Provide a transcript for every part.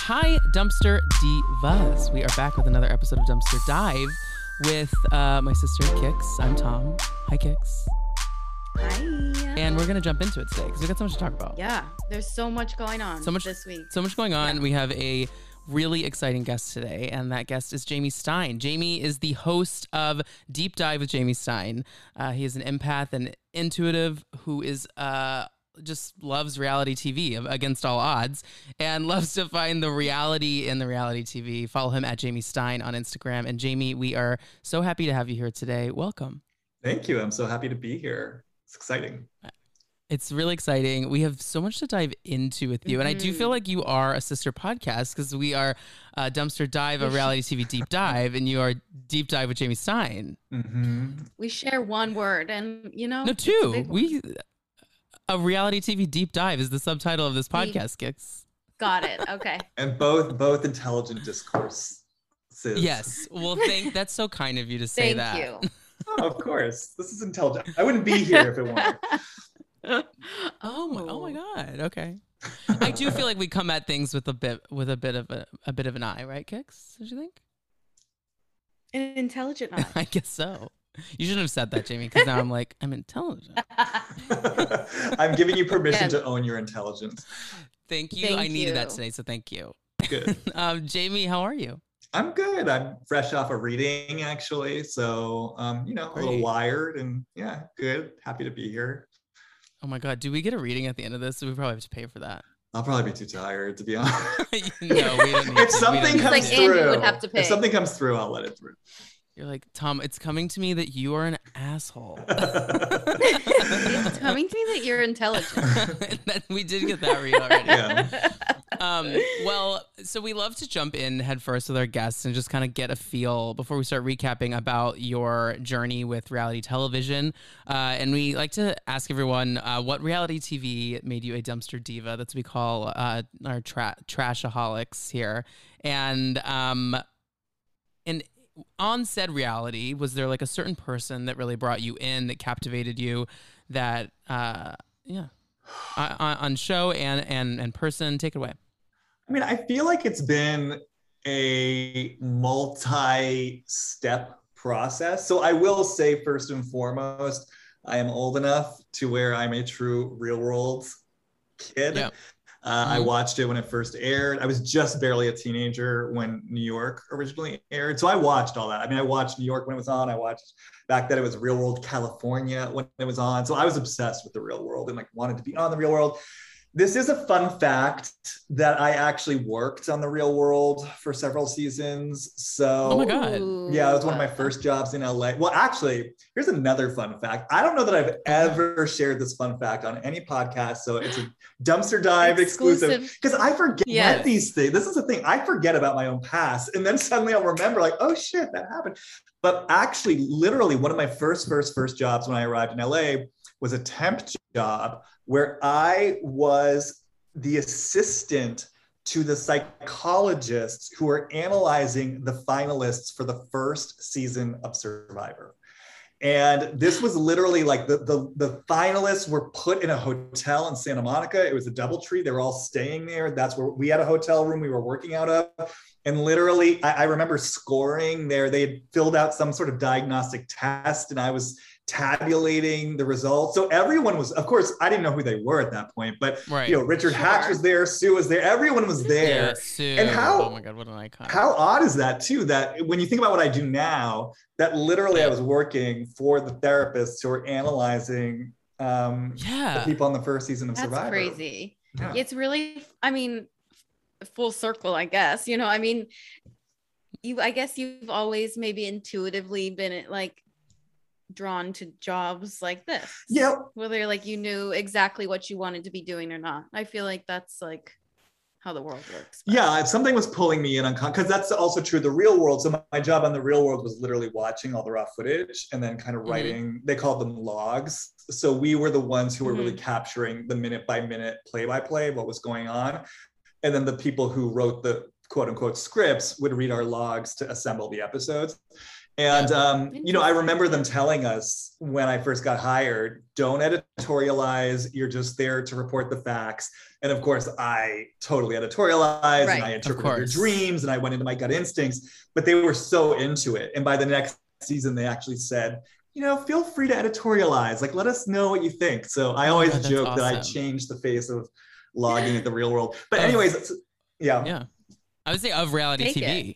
Hi, Dumpster Divas. We are back with another episode of Dumpster Dive with my sister, Kix. I'm Tom. Hi, Kix. Hi. And we're going to jump into it today because we got so much to talk about. Yeah, there's so much going on this week. So much going on. Yeah. We have a really exciting guest today, and that guest is Jamie Stein. Jamie is the host of Deep Dive with Jamie Stein. He is an empath and intuitive who is just loves reality TV against all odds and loves to find the reality in the reality TV. Follow him at Jamie Stein on Instagram. And Jamie, we are so happy to have you here today. Welcome. Thank you. I'm so happy to be here. It's exciting. It's really exciting. We have so much to dive into with you. And I do feel like you are a sister podcast because we are Dumpster Dive, a reality TV deep dive, and you are Deep Dive with Jamie Stein. Mm-hmm. We share one word and, No, two. A reality TV deep dive is the subtitle of this podcast, Kix. Got it. Okay. And both intelligent discourse. Yes. Well, that's so kind of you to say that. Thank you. Oh, of course. This is intelligent. I wouldn't be here if it weren't. Oh my God. Okay. I do feel like we come at things with a bit of an eye, right, Kix? Don't you think? An intelligent eye. I guess so. You shouldn't have said that, Jamie, because now I'm intelligent. I'm giving you permission to own your intelligence. Thank you. I needed that today, so thank you. Good. Jamie, how are you? I'm good. I'm fresh off a reading, actually. So, a little wired and yeah, good. Happy to be here. Oh my God. Do we get a reading at the end of this? We probably have to pay for that. I'll probably be too tired, to be honest. No, we don't need If something comes through, would have to pay. If something comes through, I'll let it through. You're like, Tom, it's coming to me that you are an asshole. It's coming to me that you're intelligent. We did get that read already. Yeah. Well, so we love to jump in head first with our guests and just kind of get a feel before we start recapping about your journey with reality television. And we like to ask everyone what reality TV made you a dumpster diva. That's what we call our trashaholics here. And on said reality, was there like a certain person that really brought you in, that captivated you, that on show and person? Take it away. I mean, I feel like it's been a multi-step process. So I will say, first and foremost, I am old enough to where I'm a true real world kid. Yeah. I watched it when it first aired. I was just barely a teenager when New York originally aired. So I watched all that. I mean, I watched New York when it was on. I watched back then it was Real World California when it was on. So I was obsessed with the real world and like wanted to be on the real world. This is a fun fact that I actually worked on the Real World for several seasons. So, oh my God. Yeah, it was one of my first jobs in LA. Well, actually, here's another fun fact. I don't know that I've ever shared this fun fact on any podcast. So it's a Dumpster Dive exclusive because I forget these things. This is the thing. I forget about my own past. And then suddenly I'll remember like, oh shit, that happened. But actually, literally one of my first jobs when I arrived in LA was a temp job where I was the assistant to the psychologists who were analyzing the finalists for the first season of Survivor. And this was literally like the finalists were put in a hotel in Santa Monica. It was a DoubleTree. They were all staying there. That's where we had a hotel room we were working out of. And literally, I remember scoring there. They had filled out some sort of diagnostic test and I was tabulating the results. So everyone was, of course, I didn't know who they were at that point, but Richard Hatch was there, Sue was there, everyone was there. Yeah, Sue. And oh my God, what an icon. How odd is that too, that when you think about what I do now, that literally I was working for the therapists who were analyzing the people on the first season of Survivor. That's crazy. Yeah. It's really, I mean, full circle, I guess, I mean, I guess you've always maybe intuitively been like drawn to jobs like this. Yeah. Whether like you knew exactly what you wanted to be doing or not. I feel like that's like how the world works. But. Yeah, if something was pulling me in because that's also true of the Real World. So my job on the Real World was literally watching all the raw footage and then kind of writing, they called them logs. So we were the ones who were really capturing the minute by minute, play by play, what was going on. And then the people who wrote the quote unquote scripts would read our logs to assemble the episodes. And, I remember them telling us when I first got hired, don't editorialize. You're just there to report the facts. And of course, I totally editorialized and I interpreted their dreams and I went into my gut instincts, but they were so into it. And by the next season, they actually said, feel free to editorialize. Like, let us know what you think. So I always joke that I changed the face of logging at the Real World. But anyways, yeah. I would say of reality TV.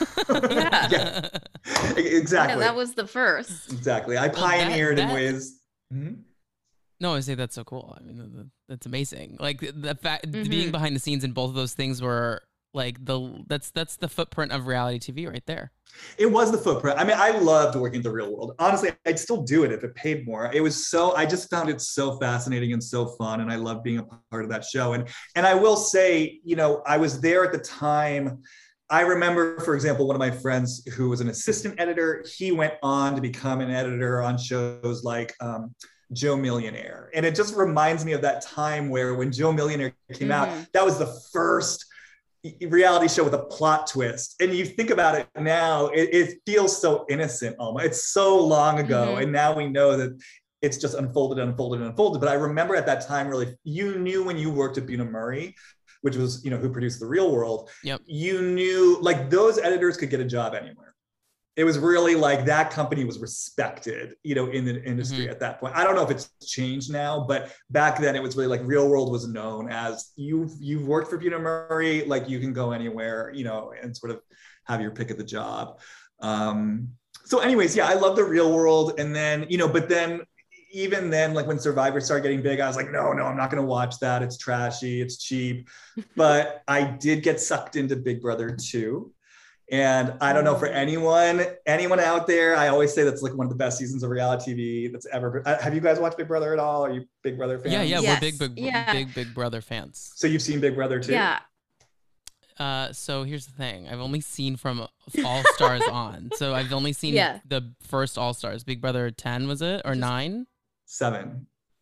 Yeah, exactly. Yeah, that was the first. Exactly. I pioneered in ways. Mm-hmm. No, I say that's so cool. I mean, that's amazing. Like the fact being behind the scenes in both of those things were like that's the footprint of reality TV right there. It was the footprint. I mean, I loved working the Real World. Honestly, I'd still do it if it paid more. I just found it so fascinating and so fun. And I love being a part of that show. And I will say, I was there at the time. I remember, for example, one of my friends who was an assistant editor, he went on to become an editor on shows like Joe Millionaire. And it just reminds me of that time where when Joe Millionaire came out, that was the first reality show with a plot twist. And you think about it now, it feels so innocent almost. It's so long ago. And now we know that it's just unfolded. But I remember at that time, really, you knew when you worked at Bunim/Murray, which was, who produced The Real World, you knew like those editors could get a job anywhere. It was really like that company was respected, in the industry at that point. I don't know if it's changed now, but back then it was really like Real World was known as you've worked for Bunim/Murray, like you can go anywhere, and sort of have your pick of the job. So anyways, yeah, I love the Real World. And then, but then even then, like when Survivor started getting big, I was like, no, I'm not going to watch that. It's trashy, it's cheap. But I did get sucked into Big Brother 2. And I don't know, for anyone out there, I always say that's like one of the best seasons of reality TV that's ever. Have you guys watched Big Brother at all? Are you Big Brother fans? Yeah, yes. We're Big Brother fans. So you've seen Big Brother too? Yeah. So here's the thing. I've only seen from All Stars on. So I've only seen the first All Stars. Big Brother 10, was it? Or 9? 7.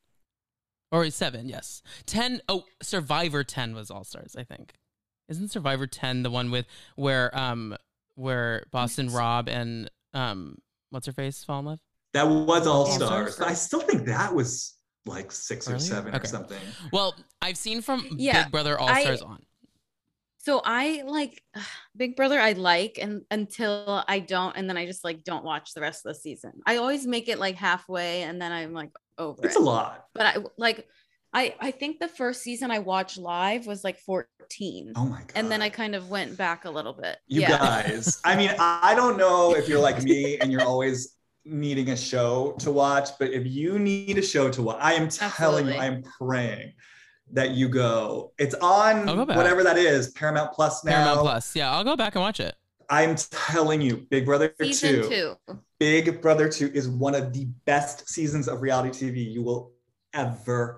Or 7, yes. 10. Oh, Survivor 10 was All Stars, I think. Isn't Survivor 10 the one where Boston Rob and what's her face fall in love? That was All Stars. I still think that was like 6 or 7 or something. Well, I've seen from Big Brother All Stars on. So I like Big Brother. I like and until I don't, and then I just like don't watch the rest of the season. I always make it like halfway, and then I'm like over. It's a lot. But I think the first season I watched live was like 14. Oh my God. And then I kind of went back a little bit. You guys, I mean, I don't know if you're like me and you're always needing a show to watch, but if you need a show to watch, I am telling you, I am praying that you go. It's on whatever that is, Paramount Plus now. Paramount Plus. Yeah, I'll go back and watch it. I'm telling you, Big Brother Season 2. Big Brother 2 is one of the best seasons of reality TV you will ever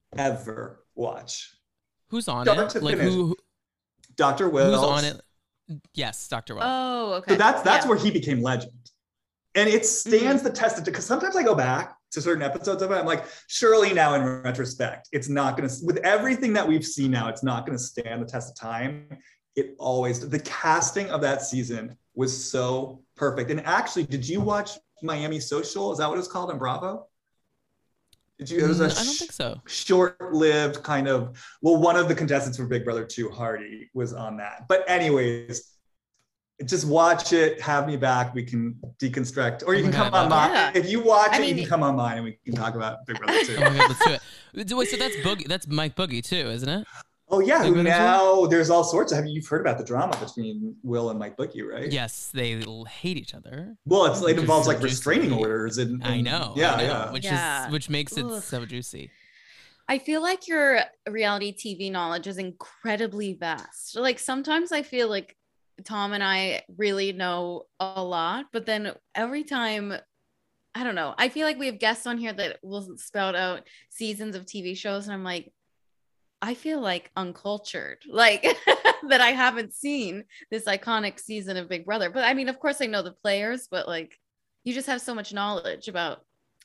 watch. Who's on it? Like who? Dr. Will. Who's on it? Yes, Dr. Will. Oh, okay. So that's where he became legend. And it stands the test of, because sometimes I go back to certain episodes of it. I'm like, surely now in retrospect, it's not going to, with everything that we've seen now, it's not going to stand the test of time. It always, the casting of that season was so perfect. And actually, did you watch Miami Social? Is that what it's called on Bravo? Did you? It was I don't think so. Short-lived kind of. Well, one of the contestants for Big Brother 2, Hardy, was on that. But anyways, just watch it. Have me back. We can deconstruct, or you can come on mine. Yeah. If you watch it, you can come on mine, and we can talk about Big Brother 2. Oh my God, let's do it. Wait, so that's Boogie. That's Mike Boogie too, isn't it? Oh yeah, who now there's all sorts of. You've heard about the drama between Will and Mike Boogie, right? Yes, they hate each other. Well, it involves like restraining orders and I know. Yeah, which makes it so juicy. I feel like your reality TV knowledge is incredibly vast. Like sometimes I feel like Tom and I really know a lot, but then every time, I don't know, I feel like we have guests on here that will spout out seasons of TV shows, and I'm like, I feel like uncultured, like that I haven't seen this iconic season of Big Brother. But I mean, of course I know the players, but like you just have so much knowledge about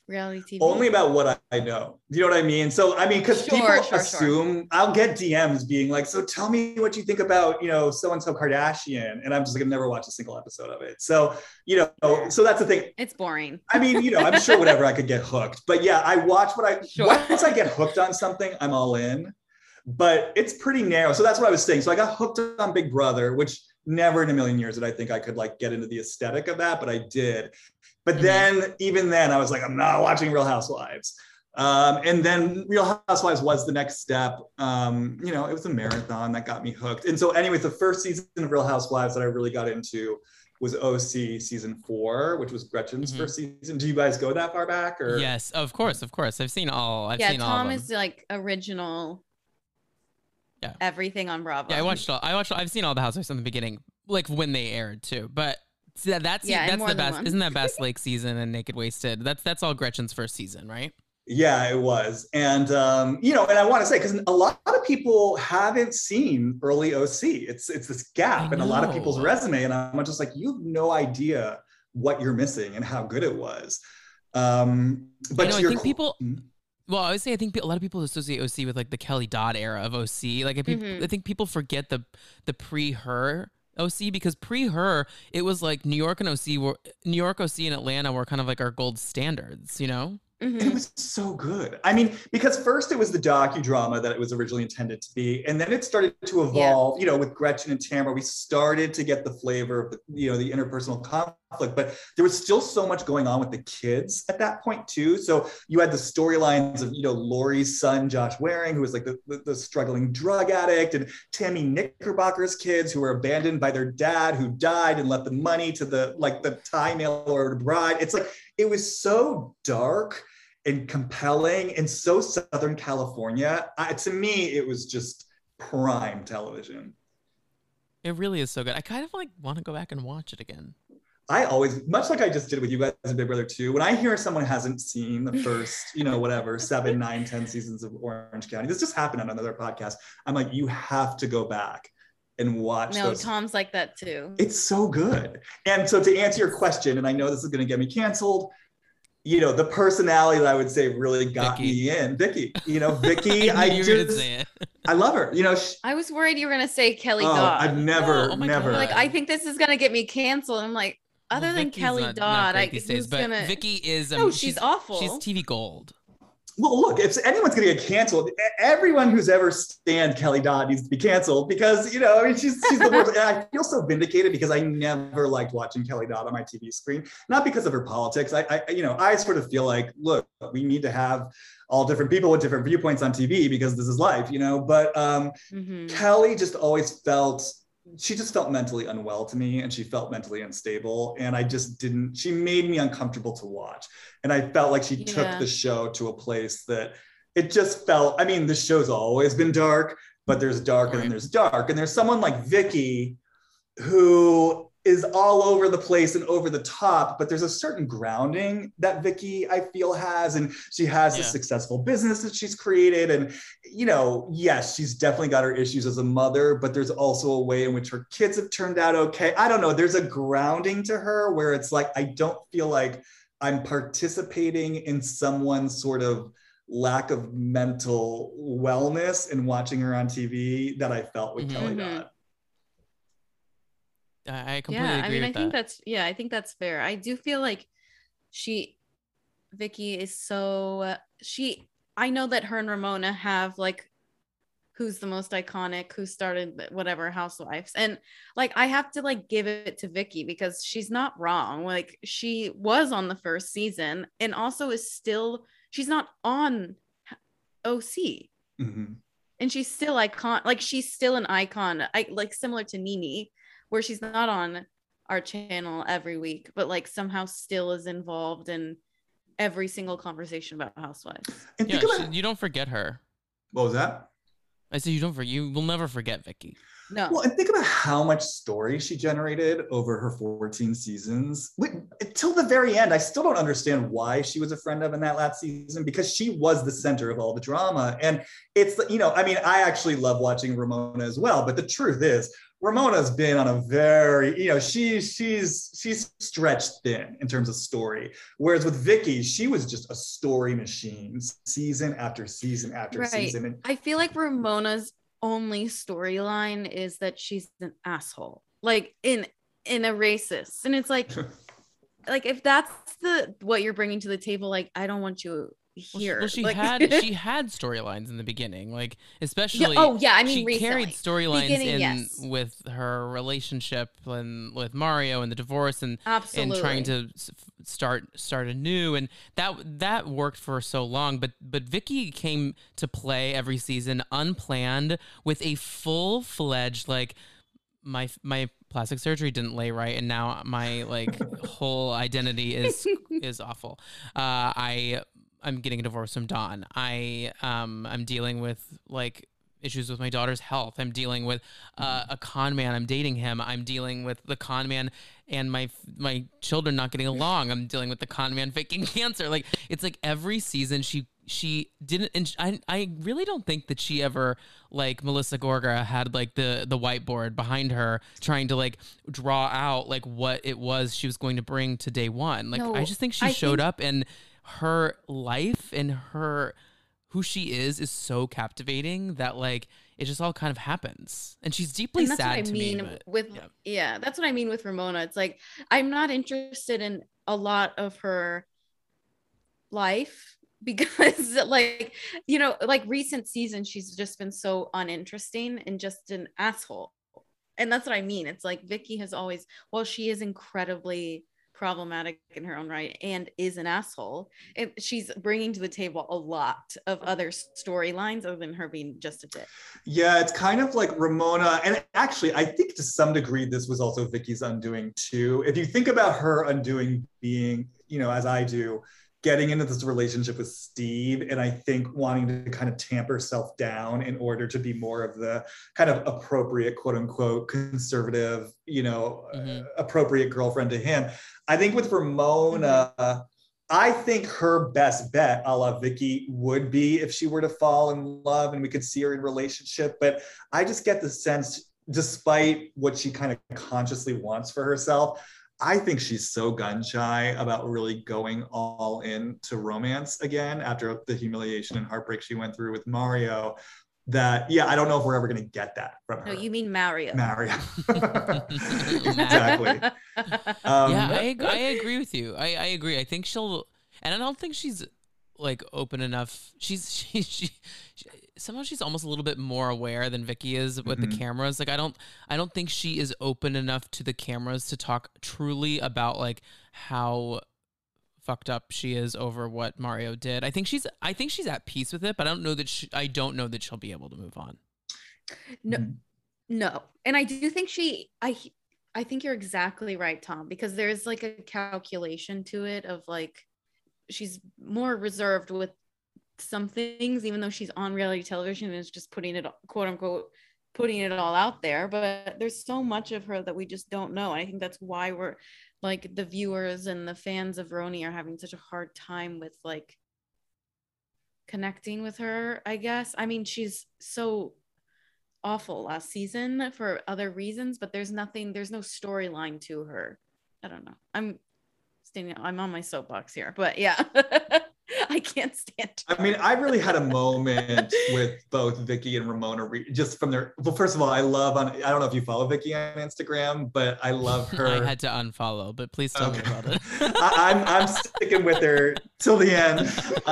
reality TV? Only about what I know. You know what I mean? So, I mean, because people assume I'll get DMs being like, so tell me what you think about, so-and-so Kardashian. And I'm just like, I've never watched a single episode of it. So, so that's the thing. It's boring. I mean, I'm sure whatever, I could get hooked. But yeah, I watch once I get hooked on something, I'm all in. But it's pretty narrow. So that's what I was saying. So I got hooked on Big Brother, which never in a million years did I think I could like get into the aesthetic of that, but I did. But then, even then, I was like, I'm not watching Real Housewives. And then Real Housewives was the next step. It was a marathon that got me hooked. And so anyways, the first season of Real Housewives that I really got into was OC season 4, which was Gretchen's first season. Do you guys go that far back? Or? Yes, of course. I've seen all. Tom is like original. Yeah. Everything on Bravo. Yeah, I've seen all the Housewives from the beginning, like when they aired too. But that's the best. Isn't that Best Lake season and Naked Wasted? That's all Gretchen's first season, right? Yeah, it was. And, and I want to say, because a lot of people haven't seen early OC. It's this gap in a lot of people's resume. And I'm just like, you have no idea what you're missing and how good it was. But I think people... Well, I would say I think a lot of people associate OC with like the Kelly Dodd era of OC. Like I think people forget the pre-her OC, because pre-her it was like New York, OC and Atlanta were kind of like our gold standards, It was so good. I mean, because first it was the docudrama that it was originally intended to be, and then it started to evolve. With Gretchen and Tamara, we started to get the flavor of the interpersonal conflict, but there was still so much going on with the kids at that point too. So you had the storylines of Lori's son Josh Waring, who was like the struggling drug addict, and Tammy Knickerbocker's kids who were abandoned by their dad who died and left the money to the Thai mail order bride. It's like it was so dark and compelling and so Southern California. To me, it was just prime television. It really is so good. I kind of want to go back and watch it again. I always, much like I just did with you guys in Big Brother 2, when I hear someone hasn't seen the first, 7, 9, 10 seasons of Orange County, this just happened on another podcast. I'm like, you have to go back and watch. No, Tom's like that too. It's so good. And so to answer your question, and I know this is going to get me canceled, the personality that I would say really got me in, Vicky. Vicky, I love her. I was worried you were gonna say Kelly Dodd. I've never. Like, I think this is gonna get me canceled. I'm like, other than Kelly Dodd, Vicky is. She's awful. She's TV gold. Well, look, if anyone's going to get canceled, everyone who's ever stand Kelly Dodd needs to be canceled because, she's the worst. And I feel so vindicated because I never liked watching Kelly Dodd on my TV screen, not because of her politics. I sort of feel like, look, we need to have all different people with different viewpoints on TV because this is life, but Kelly just always felt mentally unwell to me, and she felt mentally unstable, and she made me uncomfortable to watch. And I felt like she took the show to a place that it just felt, the show's always been dark, but there's dark and then there's dark. And there's someone like Vicky who is all over the place and over the top, but there's a certain grounding that Vicky, I feel, has, and she has a successful business that she's created. And, yes, she's definitely got her issues as a mother, but there's also a way in which her kids have turned out okay. I don't know. There's a grounding to her where it's like, I don't feel like I'm participating in someone's sort of lack of mental wellness and watching her on TV that I felt with Kelly Dodd. I completely agree with that. I think that's fair. I do feel like Vicky is so, I know that her and Ramona have like, who's the most iconic, who started whatever Housewives. And like, I have to like give it to Vicky because she's not wrong. Like, she was on the first season and also she's not on OC. And she's still she's still an icon. Similar to Nene, where she's not on our channel every week, but like somehow still is involved in every single conversation about Housewives. And you don't forget her. What was that? I said you will never forget Vicky. No. Well, and think about how much story she generated over her 14 seasons. Till the very end, I still don't understand why she was a friend of in that last season, because she was the center of all the drama. And it's, I actually love watching Ramona as well. But the truth is, Ramona's been on a very, she's stretched thin in terms of story. Whereas with Vicki, she was just a story machine, season after season after season. And I feel like Ramona's only storyline is that she's an asshole, like in a racist, and it's like, like if that's what you're bringing to the table, like I don't want you here. Well, she like, had storylines in the beginning, like especially. I mean, she recently. Carried storylines with her relationship and with Mario and the divorce and trying to start anew, and that worked for so long. But Vicki came to play every season unplanned with a full-fledged like my plastic surgery didn't lay right, and now my like whole identity is awful. I'm getting a divorce from Don. I'm dealing with like issues with my daughter's health. I'm dealing with a con man. I'm dating him. I'm dealing with the con man and my children not getting along. I'm dealing with the con man faking cancer. Like it's like every season she didn't, and I really don't think that she ever, like Melissa Gorga, had like the whiteboard behind her trying to like draw out like what it was she was going to bring to day one. Like I just think she showed up, and her life and who she is so captivating that like it just all kind of happens, and she's deeply sad to me. That's what I mean with Ramona. It's like I'm not interested in a lot of her life because like like recent seasons she's just been so uninteresting and just an asshole, and that's what I mean. It's like Vicki has always, while she is incredibly problematic in her own right and is an asshole, and she's bringing to the table a lot of other storylines other than her being just a dick. Yeah, it's kind of like Ramona, and actually I think to some degree this was also Vicki's undoing too. If you think about her undoing being, as I do, getting into this relationship with Steve, and I think wanting to kind of tamp herself down in order to be more of the kind of appropriate, quote unquote, conservative, appropriate girlfriend to him. I think with Ramona, I think her best bet, a la Vicki, would be if she were to fall in love and we could see her in relationship. But I just get the sense, despite what she kind of consciously wants for herself, I think she's so gun shy about really going all in to romance again after the humiliation and heartbreak she went through with Mario, that, I don't know if we're ever going to get that from her. No, you mean Mario. Exactly. I agree with you. I agree. I think she'll, and I don't think she's like open enough. She somehow she's almost a little bit more aware than Vicki is with the cameras. Like I don't think she is open enough to the cameras to talk truly about like how fucked up she is over what Mario did. I think she's at peace with it, but I don't know that she'll be able to move on. No. And I do think I think you're exactly right, Tom, because there's like a calculation to it of like, she's more reserved with some things, even though she's on reality television and is just putting it, quote unquote, putting it all out there. But there's so much of her that we just don't know. And I think that's why we're like, the viewers and the fans of Roni are having such a hard time with like connecting with her, I guess. I mean, she's so awful last season for other reasons, but there's no storyline to her. I don't know. I'm on my soapbox here, but yeah. I can't stand it. I mean, I really had a moment with both Vicki and Ramona, just from their, well, first of all, I don't know if you follow Vicki on Instagram, but I love her. I had to unfollow, but please tell me about it. I'm sticking with her till the end.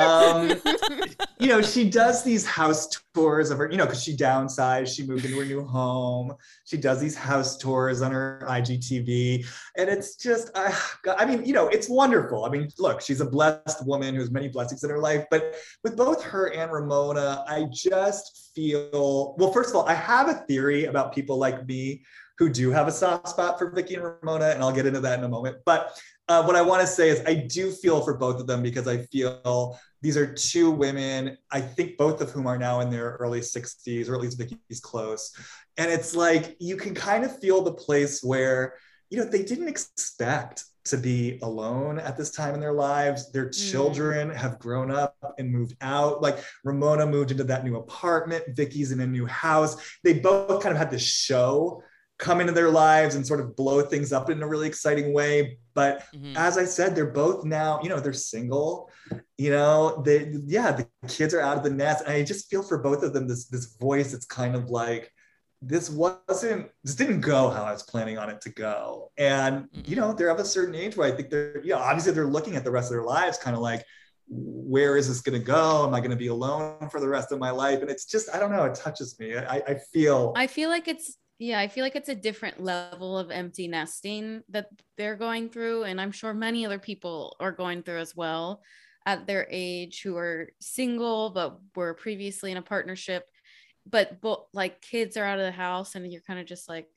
She does these house tours of her, because she downsized, she moved into her new home. She does these house tours on her IGTV. And it's just, it's wonderful. I mean, look, she's a blessed woman who has many blessings in her life. But with both her and Ramona, I just feel, well, first of all, I have a theory about people like me who do have a soft spot for Vicki and Ramona, and I'll get into that in a moment. But what I want to say is I do feel for both of them, because I feel these are two women, I think both of whom are now in their early 60s, or at least Vicki's close. And it's like, you can kind of feel the place where, they didn't expect to be alone at this time in their lives. Their children have grown up and moved out. Like Ramona moved into that new apartment. Vicki's in a new house. They both kind of had to show come into their lives and sort of blow things up in a really exciting way. But as I said, they're both now, you know, they're single, you know, the kids are out of the nest. And I just feel for both of them, this voice, it's kind of like, this didn't go how I was planning on it to go. And, you know, they're of a certain age where I think they're, you know, obviously they're looking at the rest of their lives kind of like, where is this going to go? Am I going to be alone for the rest of my life? And it's just, I don't know, it touches me. I feel like it's a different level of empty nesting that they're going through. And I'm sure many other people are going through as well at their age who are single, but were previously in a partnership, but like kids are out of the house and you're kind of just like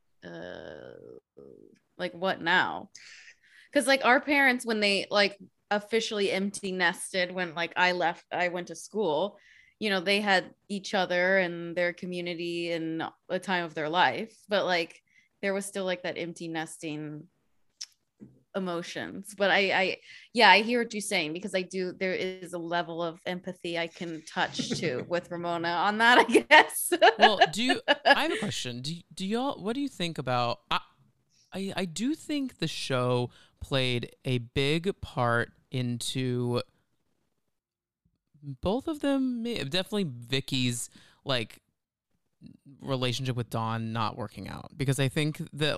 what now? Because like our parents, when they like officially empty nested, when like I went to school, you know, they had each other and their community and a time of their life, but like there was still like that empty nesting emotions. But I hear what you're saying, because there is a level of empathy I can touch to with Ramona on that, I guess. Well, I have a question. Do y'all, what do you think about, I do think the show played a big part into both of them, definitely Vicky's like relationship with Dawn not working out, because I think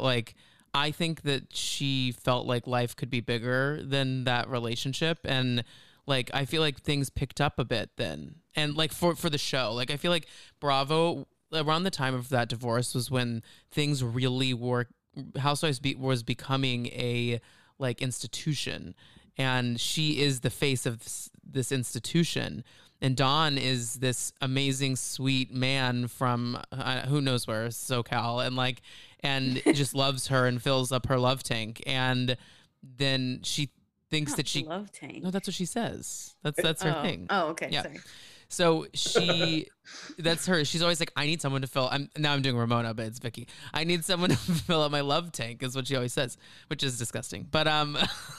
that she felt like life could be bigger than that relationship, and like I feel like things picked up a bit then, and like for the show, like I feel like Bravo around the time of that divorce was when things really were, Housewives was becoming a like institution, and she is the face of this institution. And Don is this amazing, sweet man from who knows where, SoCal, and just loves her and fills up her love tank. And then she thinks that she love tank. No, that's what she says. That's her thing. Oh, okay. Yeah. Sorry. So that's her. She's always like, I need someone to fill. I'm doing Ramona, but it's Vicky. I need someone to fill up my love tank, is what she always says, which is disgusting. But and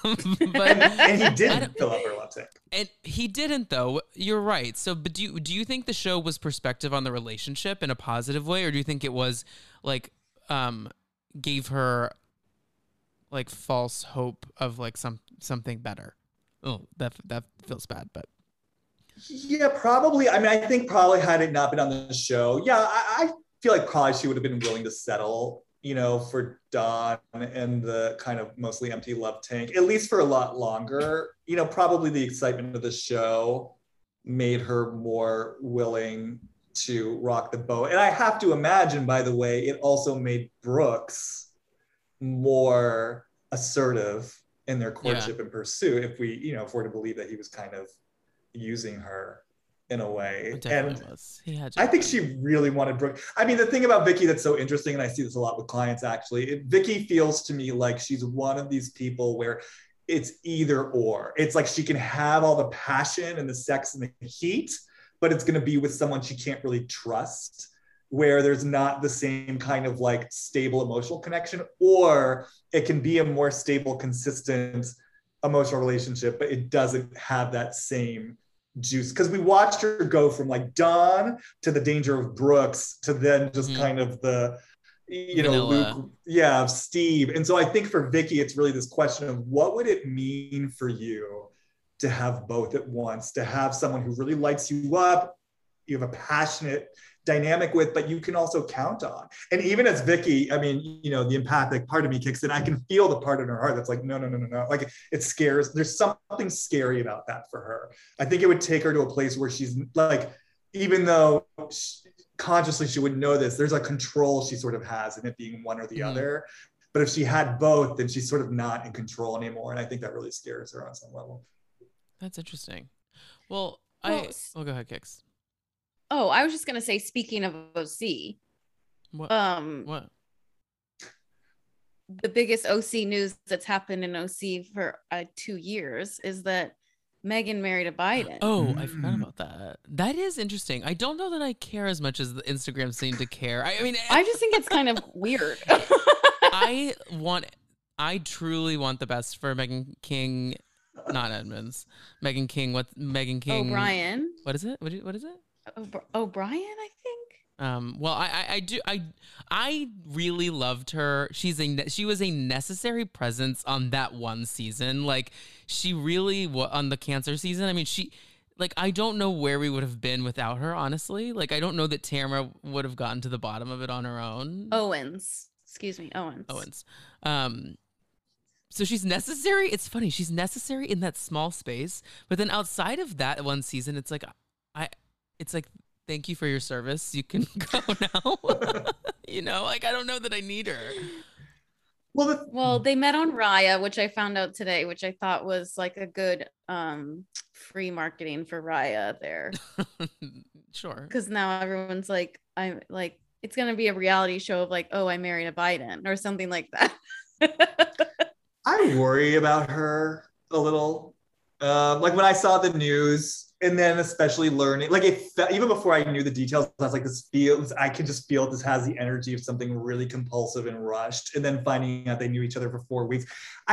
he didn't fill up her love tank. And he didn't, though. You're right. So, but do you think the show was perspective on the relationship in a positive way, or do you think it was like gave her like false hope of like something better? Oh, that feels bad, but. Yeah, probably. I mean, I think probably had it not been on the show, I feel like probably she would have been willing to settle, you know, for Dawn and the kind of mostly empty love tank, at least for a lot longer. You know, probably the excitement of the show made her more willing to rock the boat. And I have to imagine, by the way, it also made Brooks more assertive in their courtship and pursuit, if we're to believe that he was kind of using her in a way. And I think she really wanted Brooke. I mean, the thing about Vicky that's so interesting, and I see this a lot with clients actually, Vicky feels to me like she's one of these people where it's either or. It's like she can have all the passion and the sex and the heat, but it's going to be with someone she can't really trust, where there's not the same kind of like stable emotional connection, or it can be a more stable, consistent emotional relationship, but it doesn't have that same juice. Because we watched her go from like Dawn to the danger of Brooks to then just kind of the, you Vanilla. know, Luke, of Steve. And so I think for Vicky, it's really this question of what would it mean for you to have both at once, to have someone who really lights you up, you have a passionate dynamic with, but you can also count on. And even as Vicky, I mean, you know, the empathic part of me kicks in. I can feel the part in her heart that's like, no. Like it scares, there's something scary about that for her. I think it would take her to a place where she's like, even though consciously she wouldn't know this, there's a control she sort of has in it being one or the other. But if she had both, then she's sort of not in control anymore. And I think that really scares her on some level. That's interesting. Well, go ahead, Kix. Oh, I was just gonna say, speaking of OC, what? The biggest OC news that's happened in OC for 2 years is that Meghan married a Biden. Oh, I forgot about that. That is interesting. I don't know that I care as much as the Instagram seemed to care. I mean, I just think it's kind of weird. I truly want the best for Meghan King, not Edmonds. Meghan King. What's Meghan King? O'Brien. What is it? What is it? O'Brien, I think. Well, I really loved her. She was a necessary presence on that one season. Like, she really on the Cancer season. I mean, I don't know where we would have been without her, honestly. Like, I don't know that Tamara would have gotten to the bottom of it on her own. Owens. So she's necessary. It's funny. She's necessary in that small space, but then outside of that one season, it's like, thank you for your service. You can go now. You know, like, I don't know that I need her. Well, they met on Raya, which I found out today, which I thought was like a good free marketing for Raya there. Sure. Because now everyone's like, I'm like, it's gonna be a reality show of like, oh, I married a Biden or something like that. I worry about her a little. Like when I saw the news, and then especially learning, like even before I knew the details, I was like, I can just feel this has the energy of something really compulsive and rushed. And then finding out they knew each other for 4 weeks.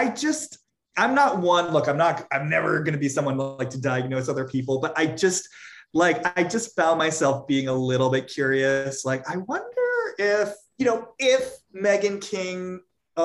I'm not one, look, I'm never going to be someone like to diagnose other people, but I just found myself being a little bit curious. Like, I wonder if Meghan King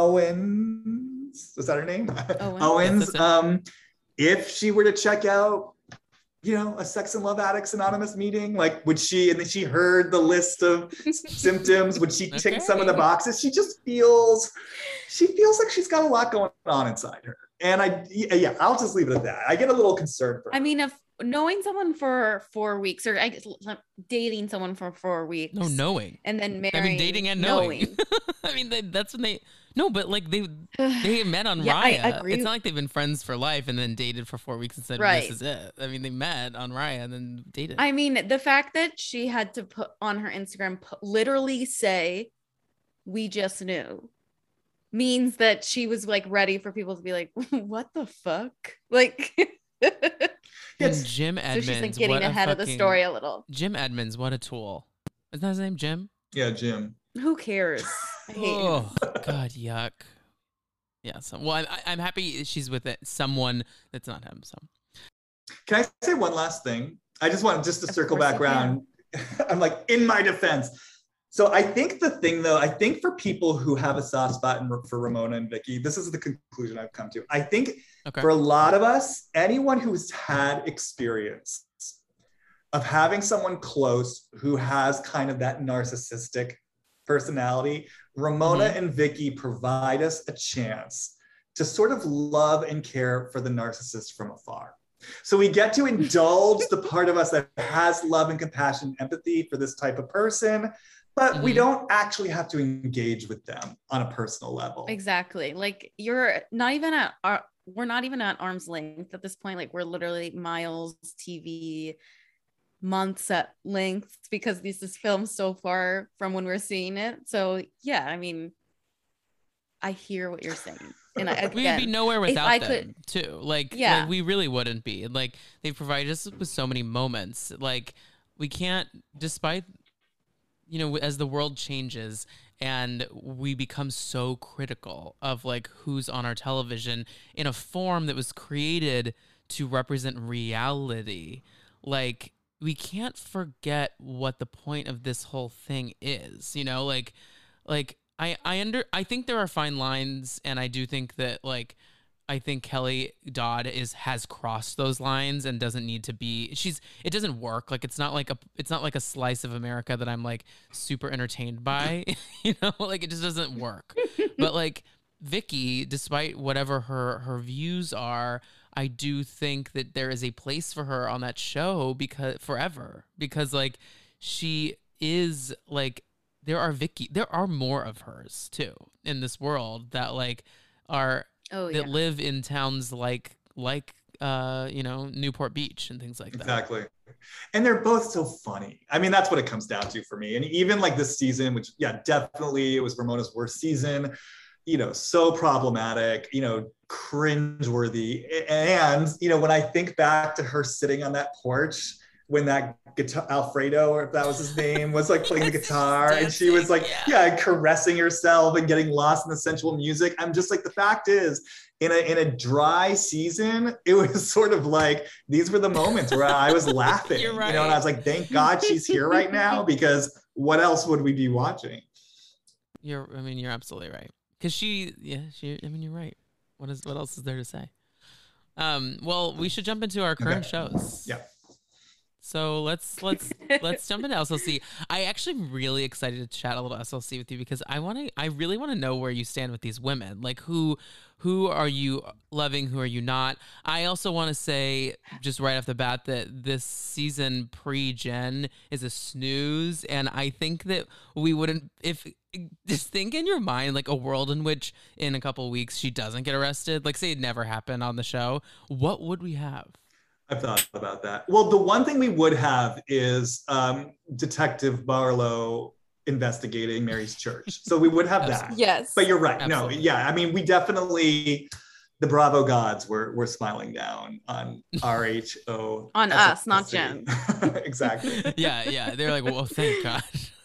Owens, was that her name? Owens, if she were to check out, a Sex and Love Addicts Anonymous meeting, like, would she, and then she heard the list of symptoms, would she tick some of the boxes? She feels like she's got a lot going on inside her. And I'll just leave it at that. I get a little concerned for her. I mean, if knowing someone for 4 weeks, or I guess dating someone for 4 weeks. No, knowing. And then marrying. I mean, dating and knowing. I mean, that's when they... No, but like they met on Raya. I agree. It's not like they've been friends for life and then dated for 4 weeks and said, this is it. I mean, they met on Raya and then dated. I mean, the fact that she had to put on her Instagram, literally say, "We just knew," means that she was like ready for people to be like, what the fuck? Like, and Jim Edmonds. So she's like getting ahead of the story a little. Jim Edmonds, what a tool. Isn't that his name, Jim? Yeah, Jim. Who cares? I hate him. God, yuck. Yeah, I'm happy she's with someone that's not him. So, can I say one last thing? I just want to circle back around. I'm like, in my defense. So I think the thing, though, for people who have a soft spot for Ramona and Vicky, this is the conclusion I've come to. I think for a lot of us, anyone who's had experience of having someone close who has kind of that narcissistic personality, Ramona and Vicky provide us a chance to sort of love and care for the narcissist from afar. So we get to indulge the part of us that has love and compassion, empathy for this type of person, but we don't actually have to engage with them on a personal level. Exactly. Like, we're not even at arm's length at this point. Like, we're literally miles TV, months at length, because this is filmed so far from when we're seeing it. So yeah, I mean, I hear what you're saying, and we'd be nowhere without them too. Like, we really wouldn't be. Like, they've provided us with so many moments. Like, we can't, despite, as the world changes and we become so critical of like who's on our television in a form that was created to represent reality, like, we can't forget what the point of this whole thing is, I think there are fine lines, and I do think that, like, I think Kelly Dodd has crossed those lines and doesn't need to be. It doesn't work. Like, it's not like a slice of America that I'm like super entertained by, like, it just doesn't work. But like Vicky, despite whatever her views are, I do think that there is a place for her on that show because like, she is like, there are more of hers too in this world that like that live in towns like Newport Beach and things like that. Exactly. And they're both so funny. I mean, that's what it comes down to for me. And even like this season, which definitely it was Ramona's worst season, so problematic, cringeworthy. And, when I think back to her sitting on that porch when that guitar, Alfredo, or if that was his name, was like playing the guitar, and she was like, caressing herself and getting lost in the sensual music. I'm just like, the fact is, in a dry season, it was sort of like, these were the moments where I was laughing, You're right. And I was like, thank God she's here right now, because what else would we be watching? You're absolutely right. Because you're right. What else is there to say? Well, we should jump into our current shows. Yeah. So let's jump into SLC. I actually am really excited to chat a little SLC with you because I really want to know where you stand with these women. Like who are you loving? Who are you not? I also want to say just right off the bat that this season pre-Jen is a snooze. And I think that we wouldn't, just think in your mind, like a world in which in a couple of weeks she doesn't get arrested, like say it never happened on the show, what would we have? I've thought about that. Well, the one thing we would have is Detective Barlow investigating Mary's church. So we would have that. Yes. But you're right. Absolutely. No, yeah. I mean, we definitely, the Bravo gods were smiling down on RHO. On us, not Jen. Exactly. Yeah. They're like, well, thank God.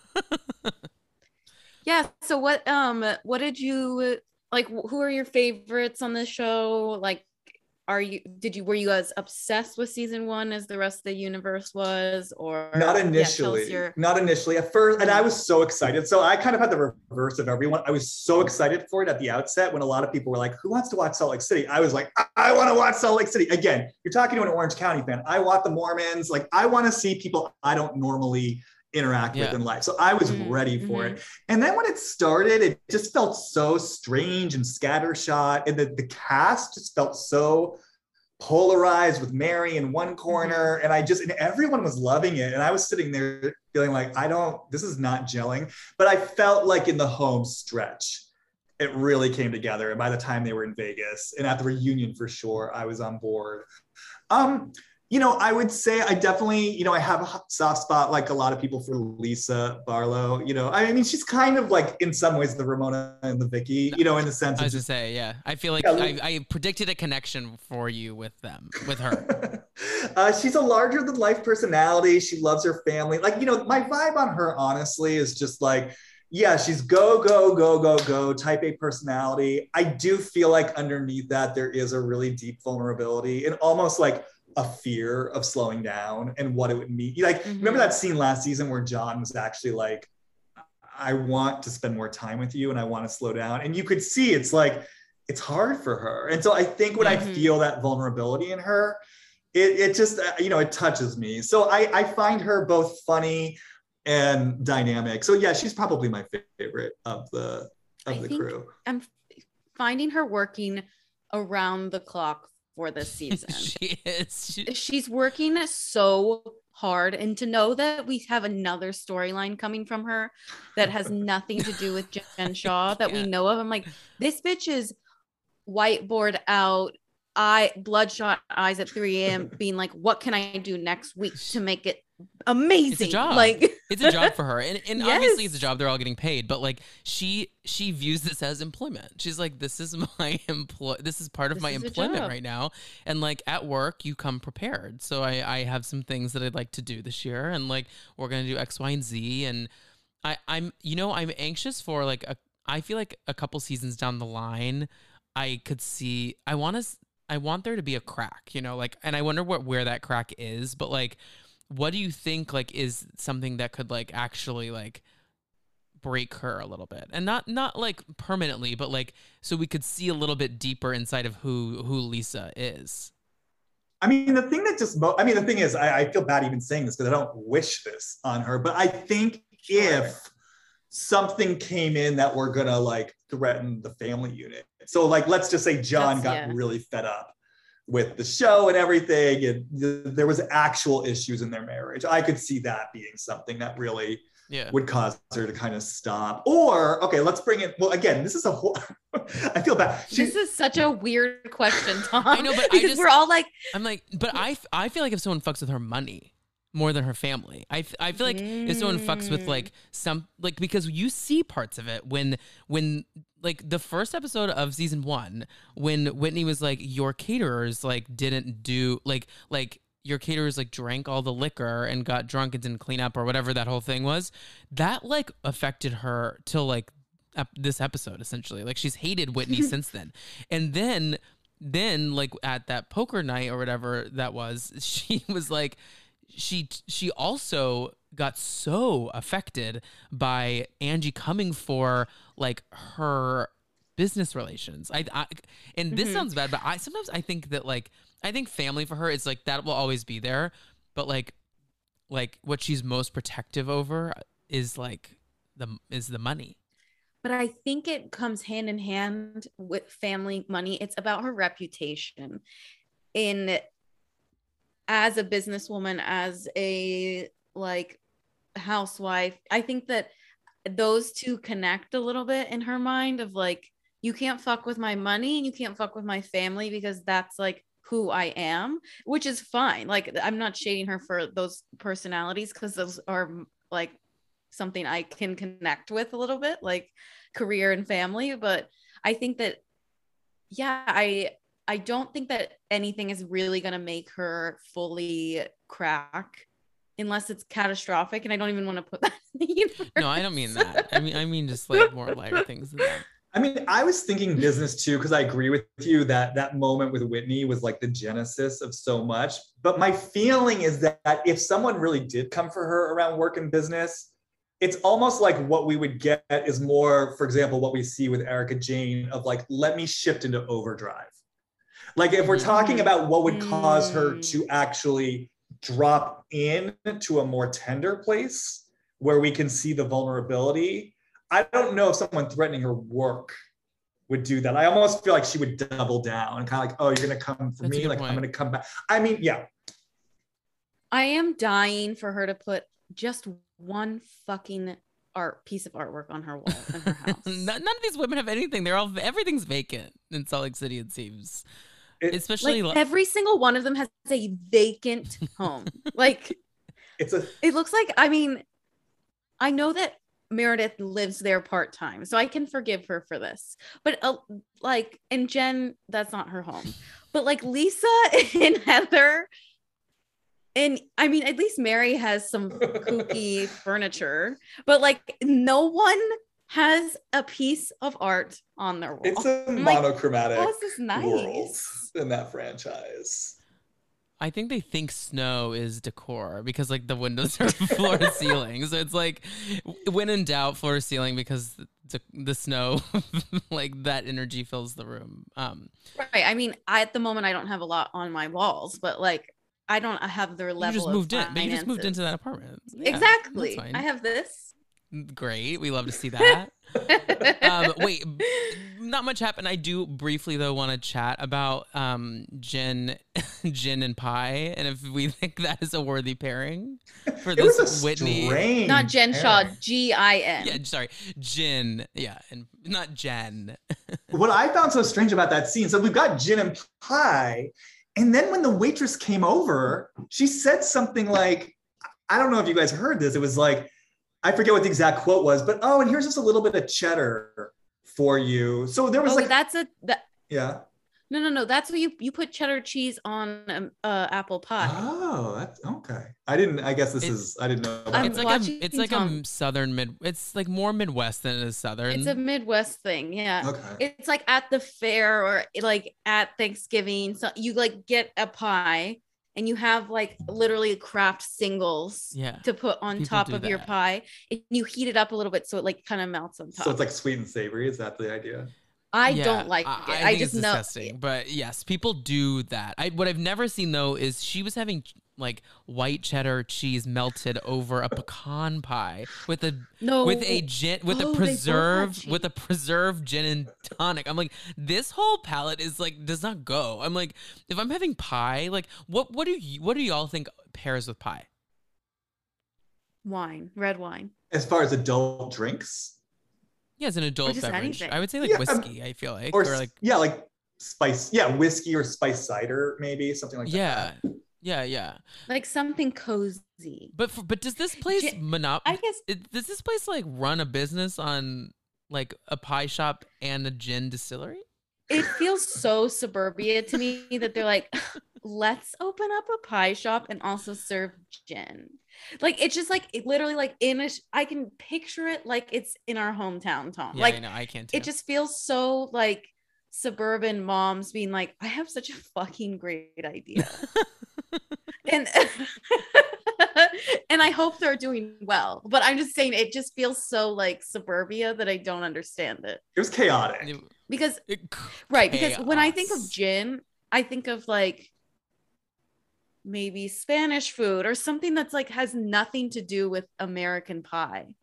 Yeah. So what did you like? Who are your favorites on this show? Like, were you as obsessed with season 1 as the rest of the universe was, or not initially? Not initially at first, and I was so excited. So I kind of had the reverse of everyone. I was so excited for it at the outset when a lot of people were like, "Who wants to watch Salt Lake City?" I was like, "I want to watch Salt Lake City." Again, you're talking to an Orange County fan. I want the Mormons. Like, I want to see people I don't normally interact with in life. So I was ready for it. And then when it started, it just felt so strange and scattershot. And the cast just felt so polarized with Mary in one corner. And everyone was loving it. And I was sitting there feeling like, this is not gelling. But I felt like in the home stretch, it really came together. And by the time they were in Vegas and at the reunion for sure, I was on board. I would say I definitely, I have a soft spot, like a lot of people, for Lisa Barlow. I mean, she's kind of like, in some ways, the Ramona and the Vicky, in the sense I of was just say, yeah. I feel like I predicted a connection for you with her. She's a larger than life personality. She loves her family. Like, my vibe on her, honestly, is just like, yeah, she's go type A personality. I do feel like underneath that, there is a really deep vulnerability and almost like a fear of slowing down and what it would mean. Like, remember that scene last season where John was actually like, I want to spend more time with you and I want to slow down. And you could see it's like, it's hard for her. And so I think when I feel that vulnerability in her, it just, it touches me. So I find her both funny and dynamic. So yeah, she's probably my favorite of the crew. I'm finding her working around the clock for this season. She is. She's working so hard, and to know that we have another storyline coming from her that has nothing to do with Jen Shaw that we know of. I'm like, this bitch is whiteboard out, bloodshot eyes at 3 a.m. being like, what can I do next week to make it amazing? It's a job. Like, it's a job for her, and obviously it's a job. They're all getting paid, but like she views this as employment. She's like, this is my this is part of my employment right now, and like at work you come prepared. So I have some things that I'd like to do this year, and like we're gonna do X, Y, and Z, and I'm anxious for like I feel like a couple seasons down the line I want there to be a crack, like, and I wonder where that crack is, but like, what do you think, like, is something that could like actually like break her a little bit, and not like permanently, but like, so we could see a little bit deeper inside of who Lisa is? I mean, the thing is, I feel bad even saying this because I don't wish this on her, but I think if something came in that we're gonna like threaten the family unit. So like, let's just say John got really fed up with the show and everything, and there was actual issues in their marriage. I could see that being something that really would cause her to kind of stop. Or, okay, let's bring it. Well, again, this is a whole, I feel bad. This is such a weird question, Tom. I know, but because we're all like, I'm like, but I feel like if someone fucks with her money more than her family, I feel like if someone fucks with like some, like, because you see parts of it when like the first episode of season 1, when Whitney was like, your caterers like didn't do like your caterers like drank all the liquor and got drunk and didn't clean up, or whatever that whole thing was, that like affected her till like this episode, essentially. Like, she's hated Whitney since then. And then like at that poker night or whatever that was, she was like, she also got so affected by Angie coming for like her business relations. And this sounds bad, but sometimes I think that like I think family for her is like that will always be there, but like what she's most protective over is like the money. But I think it comes hand in hand with family money. It's about her reputation as a businesswoman, as a like housewife. I think that those two connect a little bit in her mind of like, you can't fuck with my money and you can't fuck with my family because that's like who I am, which is fine. Like, I'm not shading her for those personalities because those are like something I can connect with a little bit, like career and family. But I think that, yeah, I don't think that anything is really going to make her fully crack unless it's catastrophic. And I don't even want to put that in the universe. No, I don't mean that. I mean just like more lighter things than that. I mean, I was thinking business too, because I agree with you that that moment with Whitney was like the genesis of so much. But my feeling is that if someone really did come for her around work and business, it's almost like what we would get is more, for example, what we see with Erika Jayne of like, let me shift into overdrive. Like if we're talking about what would cause her to actually drop in to a more tender place where we can see the vulnerability, I don't know if someone threatening her work would do that. I almost feel like she would double down and kind of like, oh, you're going to come for me? Like, point. I'm going to come back. I mean, yeah. I am dying for her to put just one fucking piece of artwork on her wall in her house. None of these women have anything. Everything's vacant in Salt Lake City, it seems. Especially like every single one of them has a vacant home. Like it looks like, I mean, I know that Meredith lives there part-time, so I can forgive her for this, but like, and Jen, that's not her home, but like Lisa and Heather, and I mean, at least Mary has some kooky furniture, but like no one has a piece of art on their wall. It's a monochromatic like, oh, this is nice. World in that franchise. I think they think snow is decor because like the windows are floor to ceiling. So it's like when in doubt, floor to ceiling, because the snow, like that energy fills the room. Right. I mean, at the moment I don't have a lot on my walls, but like I have their level. You just moved in, but you just moved into that apartment. Yeah, exactly. I have this. Great. We love to see that. Wait, not much happened. I do briefly though want to chat about Jen and Pie, and if we think that is a worthy pairing for this Whitney. Not Jen Shaw, Gin. Yeah, sorry, Jen. Yeah, and not Jen. What I found so strange about that scene, so we've got Jen and Pie, and then when the waitress came over, she said something like, I don't know if you guys heard this. It was like, I forget what the exact quote was, but and here's just a little bit of cheddar for you. So there was yeah. No. That's what you put cheddar cheese on apple pie. Oh, that's okay. I didn't know. It's like a southern it's like more Midwest than it is Southern. It's a Midwest thing. Yeah. Okay. It's like at the fair or like at Thanksgiving. So you like get a pie. And you have like literally craft singles to put on People top of your pie. And you heat it up a little bit so it like kind of melts on top. So it's like sweet and savory. Is that the idea? I don't like it. I just it's disgusting. But yes, people do that. What I've never seen though is she was having like white cheddar cheese melted over a pecan pie with a preserved gin and tonic. I'm like, this whole palette is like does not go. I'm like, if I'm having pie, like what do y'all think pairs with pie? Red wine. As far as adult drinks. Yeah, as an adult beverage. Anything. I would say like whiskey, I feel like. Or like like spice. Yeah, whiskey or spice cider, maybe, something like that. Yeah. Like something cozy. But does this place does this place like run a business on like a pie shop and a gin distillery? It feels so suburbia to me that they're like, let's open up a pie shop and also serve gin. Like it's just like it literally like I can picture it like it's in our hometown, Tom. Yeah, like I know, I can too. It just feels so like suburban moms being like, I have such a fucking great idea. And And I hope they're doing well. But I'm just saying it just feels so like suburbia that I don't understand it. It was chaotic. Because because when I think of Jin, I think of like maybe Spanish food or something that's like has nothing to do with American pie.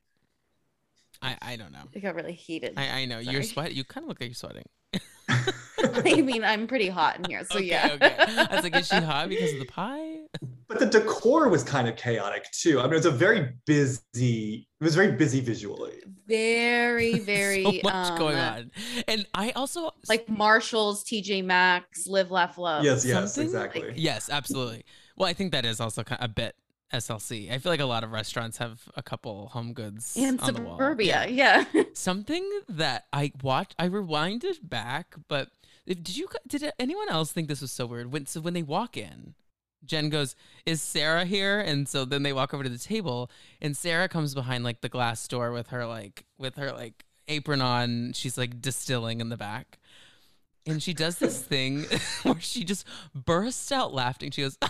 I don't know. It got really heated. I know. Sorry. You're sweating. You kind of look like you're sweating. I mean, I'm pretty hot in here, so okay, yeah. Okay. I was like, is she hot because of the pie? But the decor was kind of chaotic too. I mean, it was very busy visually. Very, very so much going on. And I also like Marshalls, TJ Maxx, Live, Laugh, Love. Yes, exactly. Like, yes, absolutely. Well, I think that is also a bit SLC. I feel like a lot of restaurants have a couple home goods and on suburbia. The wall. Yeah. Something that I watched, I rewinded back, but did anyone else think this was so weird? When they walk in, Jen goes, "Is Sarah here?" And so then they walk over to the table, and Sarah comes behind like the glass door with her apron on. She's like distilling in the back. And she does this thing where she just bursts out laughing. She goes,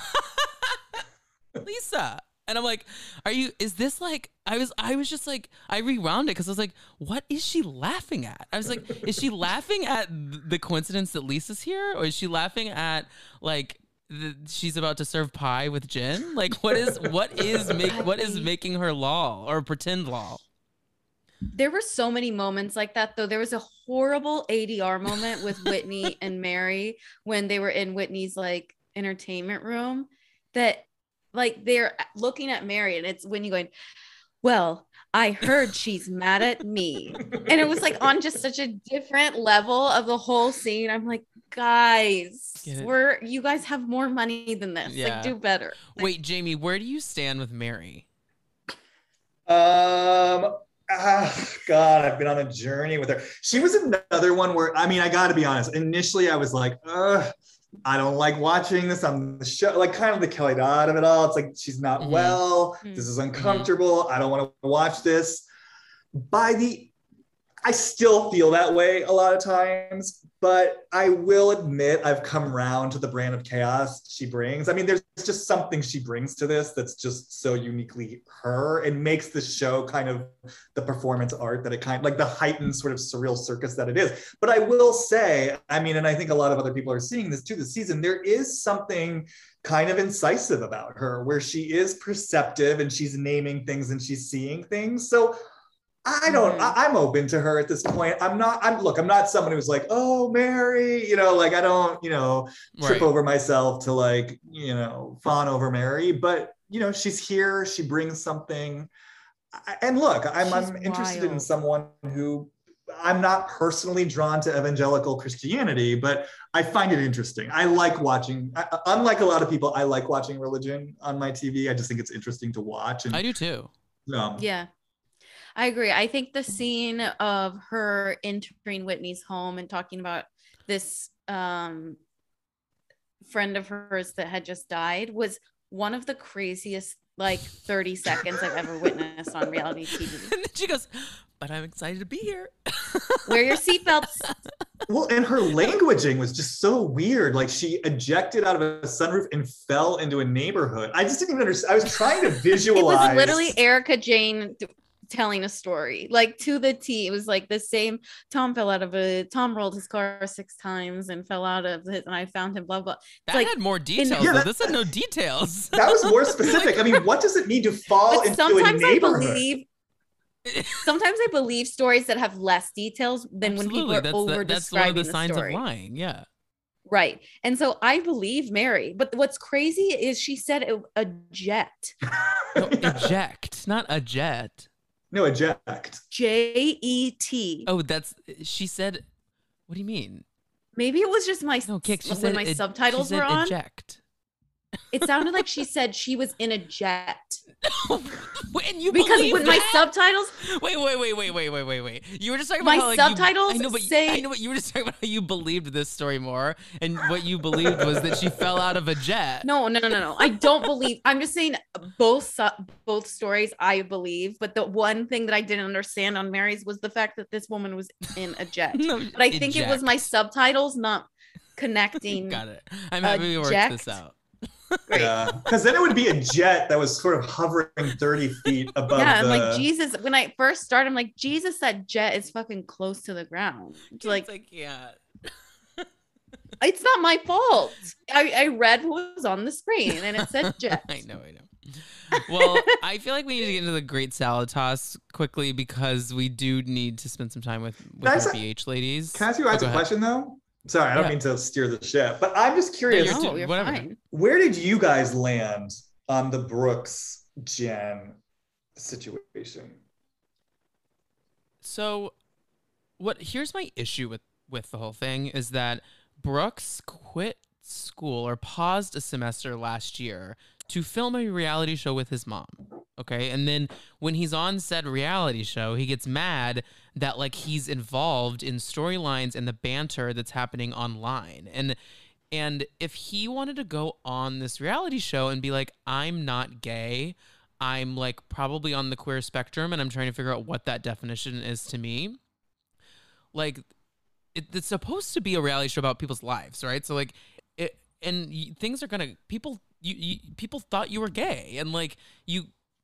Lisa. And I'm like, is this like, I was just like, I rewound it because I was like, what is she laughing at? I was like, is she laughing at the coincidence that Lisa's here? Or is she laughing at like, she's about to serve pie with Jin? Like, what is making her lol or pretend lol? There were so many moments like that, though. There was a horrible ADR moment with Whitney and Mary when they were in Whitney's like entertainment room that like they're looking at Mary and it's when you're going, well, I heard she's mad at me. And it was like on just such a different level of the whole scene. I'm like, guys, you guys have more money than this. Yeah. Like, do better. Wait, Jamie, where do you stand with Mary? God, I've been on a journey with her. She was another one where, I mean, I got to be honest. Initially, I was like, I don't like watching this on the show, like kind of the Kelly Dodd of it all. It's like, she's not well. This is uncomfortable. I don't want to watch this. I still feel that way a lot of times, but I will admit I've come around to the brand of chaos she brings. I mean, there's just something she brings to this that's just so uniquely her. It makes the show kind of the performance art that it kind of like the heightened sort of surreal circus that it is. But I will say, I mean, and I think a lot of other people are seeing this too this season, there is something kind of incisive about her where she is perceptive and she's naming things and she's seeing things. So I'm open to her at this point. I'm not someone who's like, oh, Mary, like I don't, trip over myself to like, fawn over Mary, but she's here, she brings something. And look, I'm interested in someone who I'm not personally drawn to evangelical Christianity, but I find it interesting. I like watching, unlike a lot of people, I like watching religion on my TV. I just think it's interesting to watch. And, I do too. Yeah. I agree. I think the scene of her entering Whitney's home and talking about this friend of hers that had just died was one of the craziest, like 30 seconds I've ever witnessed on reality TV. And then she goes, but I'm excited to be here. Wear your seatbelts. Well, and her languaging was just so weird. Like she ejected out of a sunroof and fell into a neighborhood. I just didn't even understand. I was trying to visualize. It was literally Erica Jane telling a story like to the T. It was like the same. Tom rolled his car 6 times and fell out of it, and I found him, blah blah. That had more details. This had no details. That was more specific. I mean, what does it mean to fall into a neighborhood? Sometimes I believe stories that have less details than when people are over describing that's one of the signs story. of lying. Yeah. Right. And so I believe Mary, but what's crazy is she said a jet. No, eject, not a jet. No, eject. Jet. Oh, she said, what do you mean? Maybe it was just my subtitles were on. Eject. It sounded like she said she was in a jet. And you because believe with that? My subtitles. Wait. You were just talking about my subtitles. I know, but you were just talking about how you believed this story more, and what you believed was that she fell out of a jet. No. I don't believe. I'm just saying both stories I believe, but the one thing that I didn't understand on Mary's was the fact that this woman was in a jet. No, but I think it was my subtitles not connecting. Got it. I'm happy we worked this out. Great. Yeah, because then it would be a jet that was sort of hovering 30 feet above. Yeah, I'm like, Jesus. When I first started, I'm like, Jesus, that jet is fucking close to the ground. Like, yeah. It's not my fault. I read what was on the screen and it said jet. I know. Well, I feel like we need to get into the great salad toss quickly because we do need to spend some time with our BH ladies. Can I ask you guys a question though? Sorry, I don't mean to steer the ship, but I'm just curious. You're fine. Where did you guys land on the Brooks Jen situation? So, here's my issue with the whole thing is that Brooks quit school or paused a semester last year to film a reality show with his mom. Okay. And then when he's on said reality show, he gets mad that like he's involved in storylines and the banter that's happening online. And if he wanted to go on this reality show and be like, I'm not gay, I'm like probably on the queer spectrum and I'm trying to figure out what that definition is to me. Like it's supposed to be a reality show about people's lives, right? So like things are gonna people thought you were gay and like you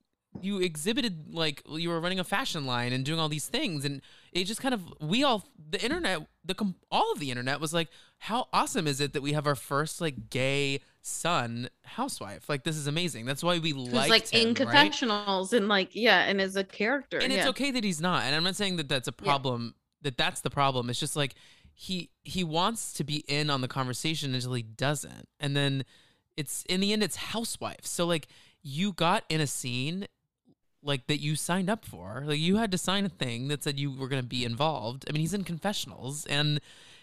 exhibited like you were running a fashion line and doing all these things, and it just kind of all of the internet was like, how awesome is it that we have our first like gay son housewife? Like this is amazing. That's why we liked him, in confessionals, right? And like and as a character, and it's okay that he's not. And I'm not saying that that's a problem. That's the problem. It's just like he wants to be in on the conversation until he doesn't, and then it's in the end it's housewife. So like you got in a scene like that you signed up for. Like you had to sign a thing that said you were going to be involved. I mean, he's in confessionals, and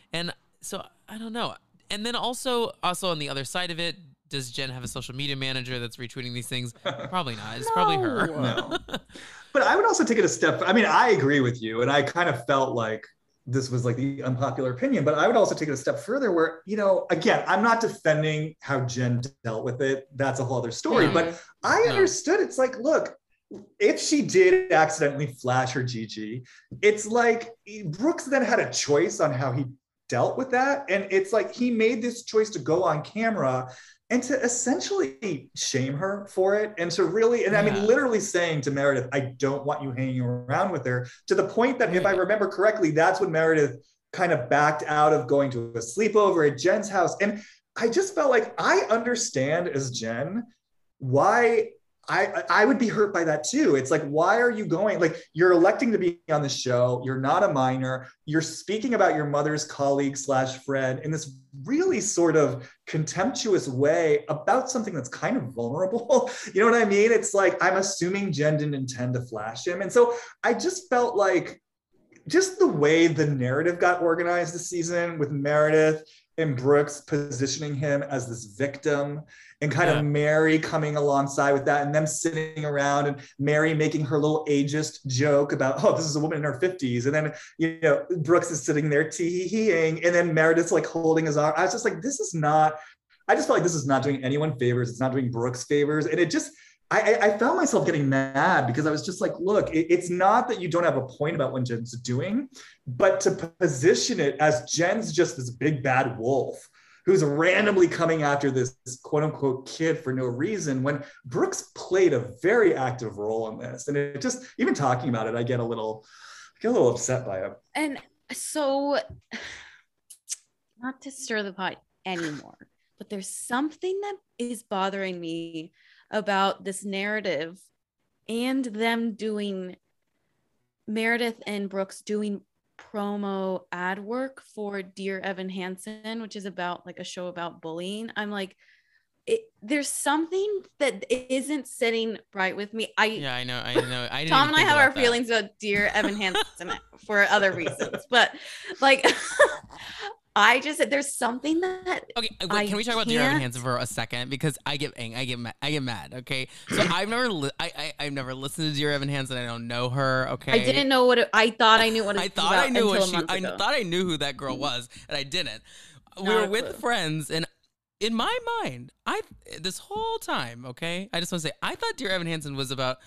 so I don't know. And then also on the other side of it, does Jen have a social media manager that's retweeting these things? Probably not. It's probably her. No. But I would also take it a step. I mean, I agree with you, and I kind of felt like this was like the unpopular opinion, but I would also take it a step further where, again, I'm not defending how Jen dealt with it. That's a whole other story. But I understood. It's like, look, if she did accidentally flash her GG, it's like Brooks then had a choice on how he dealt with that. And it's like he made this choice to go on camera and to essentially shame her for it. And to really, I mean, literally saying to Meredith, I don't want you hanging around with her, to the point that if I remember correctly, that's when Meredith kind of backed out of going to a sleepover at Jen's house. And I just felt like I understand as Jen why I would be hurt by that too. It's like, why are you going? Like, you're electing to be on the show. You're not a minor. You're speaking about your mother's colleague / friend in this really sort of contemptuous way about something that's kind of vulnerable. You know what I mean? It's like, I'm assuming Jen didn't intend to flash him. And so I just felt like just the way the narrative got organized this season with Meredith and Brooks positioning him as this victim, and kind of Mary coming alongside with that, and them sitting around and Mary making her little ageist joke about, oh, this is a woman in her 50s. And then, Brooks is sitting there tee-hee-heeing, and then Meredith's like holding his arm. I was just like, I just felt like this is not doing anyone favors. It's not doing Brooks favors. And it just, I found myself getting mad because I was just like, look, it's not that you don't have a point about what Jen's doing, but to position it as Jen's just this big bad wolf who's randomly coming after this quote unquote kid for no reason, when Brooks played a very active role in this. And it just, even talking about it, I get a little upset by it. And so, not to stir the pot anymore, but there's something that is bothering me about this narrative and them doing, Meredith and Brooks doing promo ad work for Dear Evan Hansen, which is about like a show about bullying. I'm like, there's something that isn't sitting right with me. I know. Tom and I have our feelings about Dear Evan Hansen for other reasons, but like I just said there's something that can we talk about Dear Evan Hansen for a second, because I get mad. Okay, so I've never listened to Dear Evan Hansen. I don't know her. Okay, I didn't know I thought I knew what it was about until a month ago. I thought I knew who that girl was, and I didn't. We were with friends, and in my mind, this whole time, okay, I just want to say I thought Dear Evan Hansen was about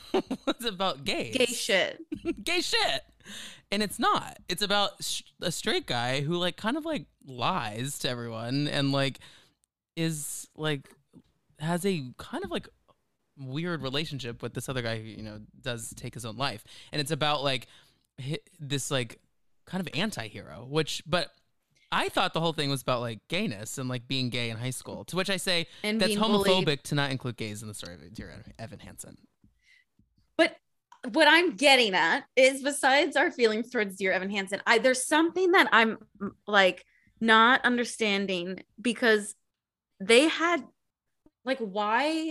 gays. Gay shit. Gay shit. And it's not. It's about a straight guy who like kind of like lies to everyone and like is like has a kind of like weird relationship with this other guy who, does take his own life. And it's about like this like kind of anti-hero, but I thought the whole thing was about like gayness and like being gay in high school, to which I say and that's homophobic bullied. to not include gays in the story of Dear Evan Hansen. But what I'm getting at is, besides our feelings towards Dear Evan Hansen, there's something that I'm like not understanding, because they had like, why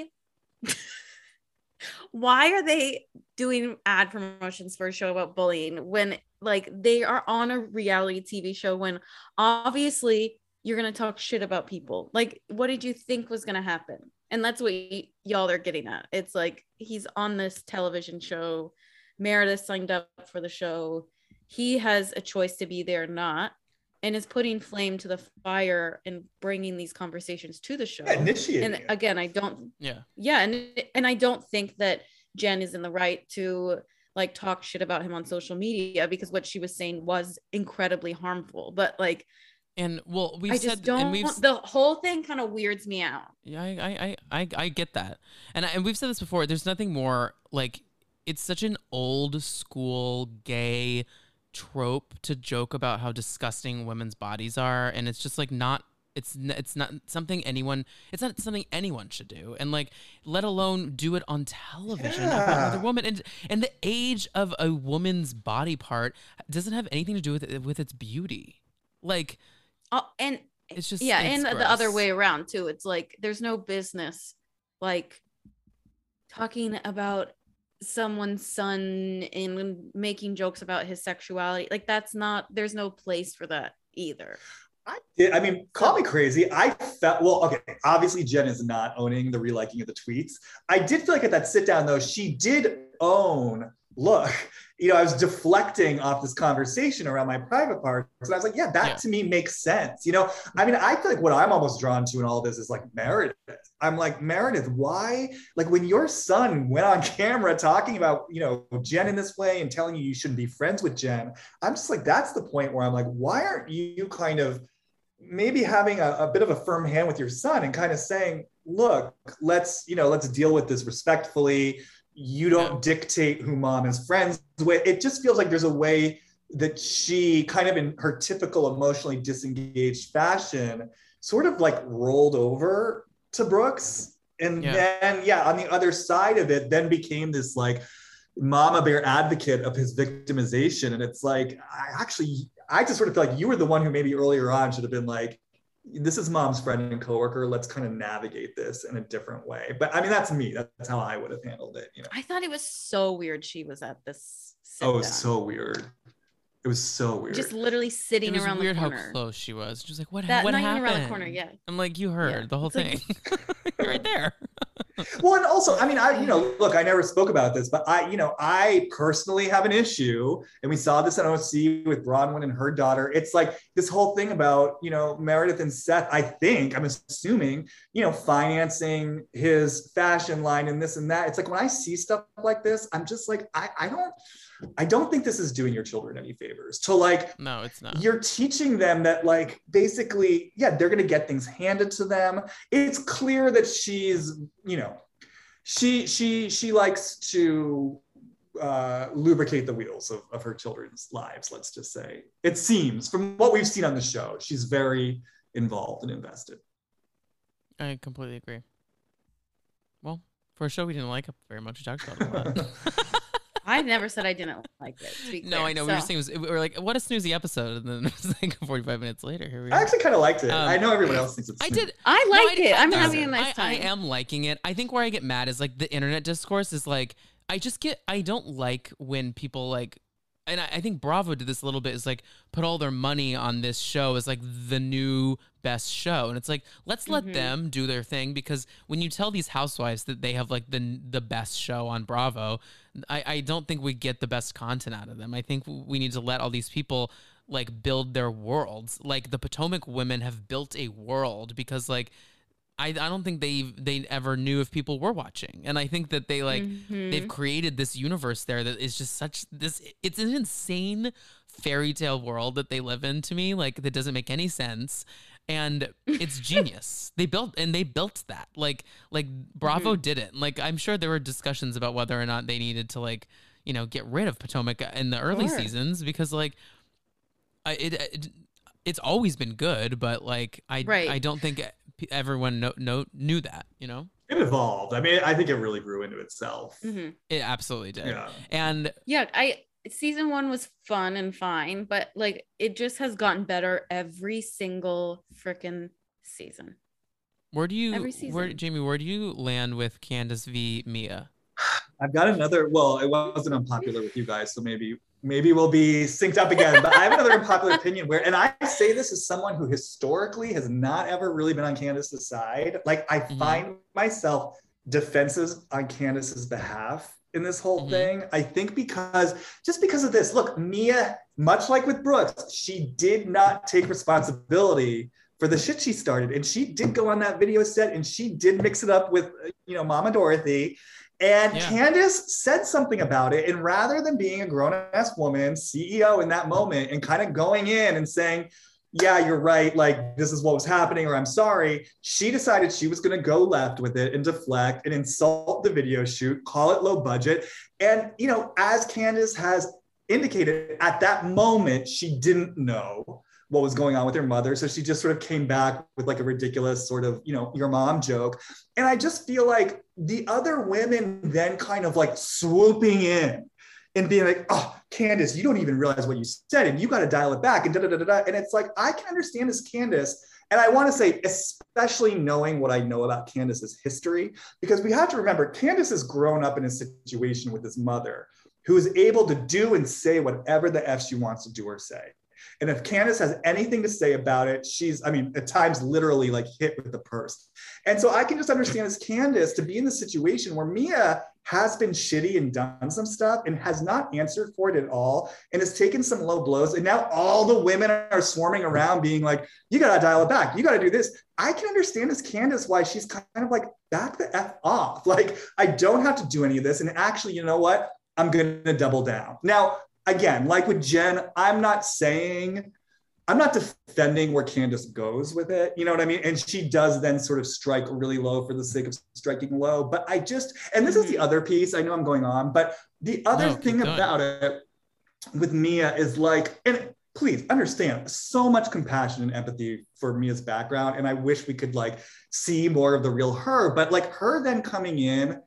are they doing ad promotions for a show about bullying when like they are on a reality TV show, when obviously you're going to talk shit about people? Like, what did you think was going to happen? And that's what y'all are getting at. It's like, he's on this television show. Meredith signed up for the show. He has a choice to be there or not, and is putting flame to the fire and bringing these conversations to the show. Initiating. And again, I don't. Yeah. And I don't think that Jen is in the right to like talk shit about him on social media, because what she was saying was incredibly harmful. But like, and well, the whole thing kind of weirds me out. Yeah, I get that, and we've said this before. There's nothing more like, it's such an old school gay trope to joke about how disgusting women's bodies are, and it's just like it's not something anyone should do, and like, let alone do it on television about another woman. And the age of a woman's body part doesn't have anything to do with its beauty. Like, and it's just, and gross. the other way around too. It's like, there's no business like talking about someone's son and making jokes about his sexuality. Like, there's no place for that either. I mean, call me crazy. I felt, well, okay, obviously Jen is not owning the reliking of the tweets. I did feel like at that sit down though, she did own, look, I was deflecting off this conversation around my private parts. And I was like, yeah, that to me makes sense. I mean, I feel like what I'm almost drawn to in all this is like Meredith. I'm like, Meredith, why? Like, when your son went on camera talking about, Jen in this way and telling you shouldn't be friends with Jen, I'm just like, that's the point where I'm like, why aren't you kind of maybe having a bit of a firm hand with your son and kind of saying, look, let's deal with this respectfully. You don't dictate who mom is friends with. It just feels like there's a way that she kind of, in her typical emotionally disengaged fashion, sort of like rolled over to Brooks. And then, on the other side of it, then became this like mama bear advocate of his victimization. And it's like, I just sort of feel like you were the one who maybe earlier on should have been like, this is mom's friend and coworker. Let's kind of navigate this in a different way. But I mean, that's me. That's how I would have handled it. I thought it was so weird she was at this sit down. So weird. It was so weird. Just literally sitting around the corner. It was weird how close she was. She was like, what not happened? Not even around the corner, I'm like, you heard the whole thing. You're right there. Well, and also, I mean, look, I never spoke about this, but I personally have an issue, and we saw this on OC with Bronwyn and her daughter. It's like this whole thing about, Meredith and Seth, I'm assuming, financing his fashion line and this and that. It's like, when I see stuff like this, I'm just like, I don't think this is doing your children any favors to like, no, it's not. You're teaching them that like, basically, they're going to get things handed to them. It's clear that she's, she likes to lubricate the wheels of her children's lives. Let's just say, it seems from what we've seen on the show, she's very involved and invested. I completely agree. Well, for a show we didn't like very much, we talked about it a lot. I never said I didn't like it. No, I know. So. We were just saying, we were like, what a snoozy episode. And then it was like 45 minutes later. Here we are. I actually kind of liked it. I know everyone else thinks it's snoozy. I like it. I'm having a nice time. I am liking it. I think where I get mad is like the internet discourse is like, I don't like when people like, and I think Bravo did this a little bit, is like put all their money on this show as like the new best show. And it's like, let's let them do their thing, because when you tell these housewives that they have like the best show on Bravo, I don't think we get the best content out of them. I think we need to let all these people like build their worlds. Like the Potomac women have built a world because like, I don't think they ever knew if people were watching. And I think that they like they've created this universe there that is just it's an insane fairy tale world that they live in, to me. Like, that doesn't make any sense. and it's genius. They built that. Like Bravo did it. Like, I'm sure there were discussions about whether or not they needed to, like, you know, get rid of Potomac in the early seasons, because like it's always been good, but like I don't think everyone knew that, you know. It evolved. I mean, I think it really grew into itself. It absolutely did. Yeah. And season 1 was fun and fine, but like it just has gotten better every single freaking season. Jamie, where do you land with Candace v. Mia? I've got another, well, it wasn't unpopular with you guys, so maybe we'll be synced up again, but I have another unpopular opinion and I say this as someone who historically has not ever really been on Candace's side. Like, I find myself defensive on Candace's behalf in this whole thing. I think because of this. Look, Mia, much like with Brooks, she did not take responsibility for the shit she started. And she did go on that video set and she did mix it up with, you know, Mama Dorothy. And Candace said something about it. And rather than being a grown-ass woman, CEO in that moment, and kind of going in and saying, yeah, you're right, like, this is what was happening, or I'm sorry, she decided she was going to go left with it and deflect and insult the video shoot, call it low budget. And, you know, as Candace has indicated, at that moment, she didn't know what was going on with her mother. So she just sort of came back with like a ridiculous sort of, you know, your mom joke. And I just feel like the other women then kind of like swooping in and being like, oh, Candace, you don't even realize what you said and you got to dial it back and da-da-da-da-da. And it's like, I can understand this Candace. And I want to say, especially knowing what I know about Candace's history, because we have to remember, Candace has grown up in a situation with his mother who is able to do and say whatever the F she wants to do or say. And if Candace has anything to say about it, she's, I mean, at times literally like hit with the purse. And so I can just understand as Candace to be in the situation where Mia has been shitty and done some stuff and has not answered for it at all and has taken some low blows. And now all the women are swarming around being like, you got to dial it back. You got to do this. I can understand as Candace why she's kind of like, back the F off. Like, I don't have to do any of this. And actually, you know what? I'm going to double down. Now, again, like with Jen, I'm not defending where Candace goes with it. You know what I mean? And she does then sort of strike really low for the sake of striking low. But I just, and this is the other piece, I know I'm going on, but the other thing about it with Mia is like, and please understand, so much compassion and empathy for Mia's background. And I wish we could like see more of the real her, but like her then coming in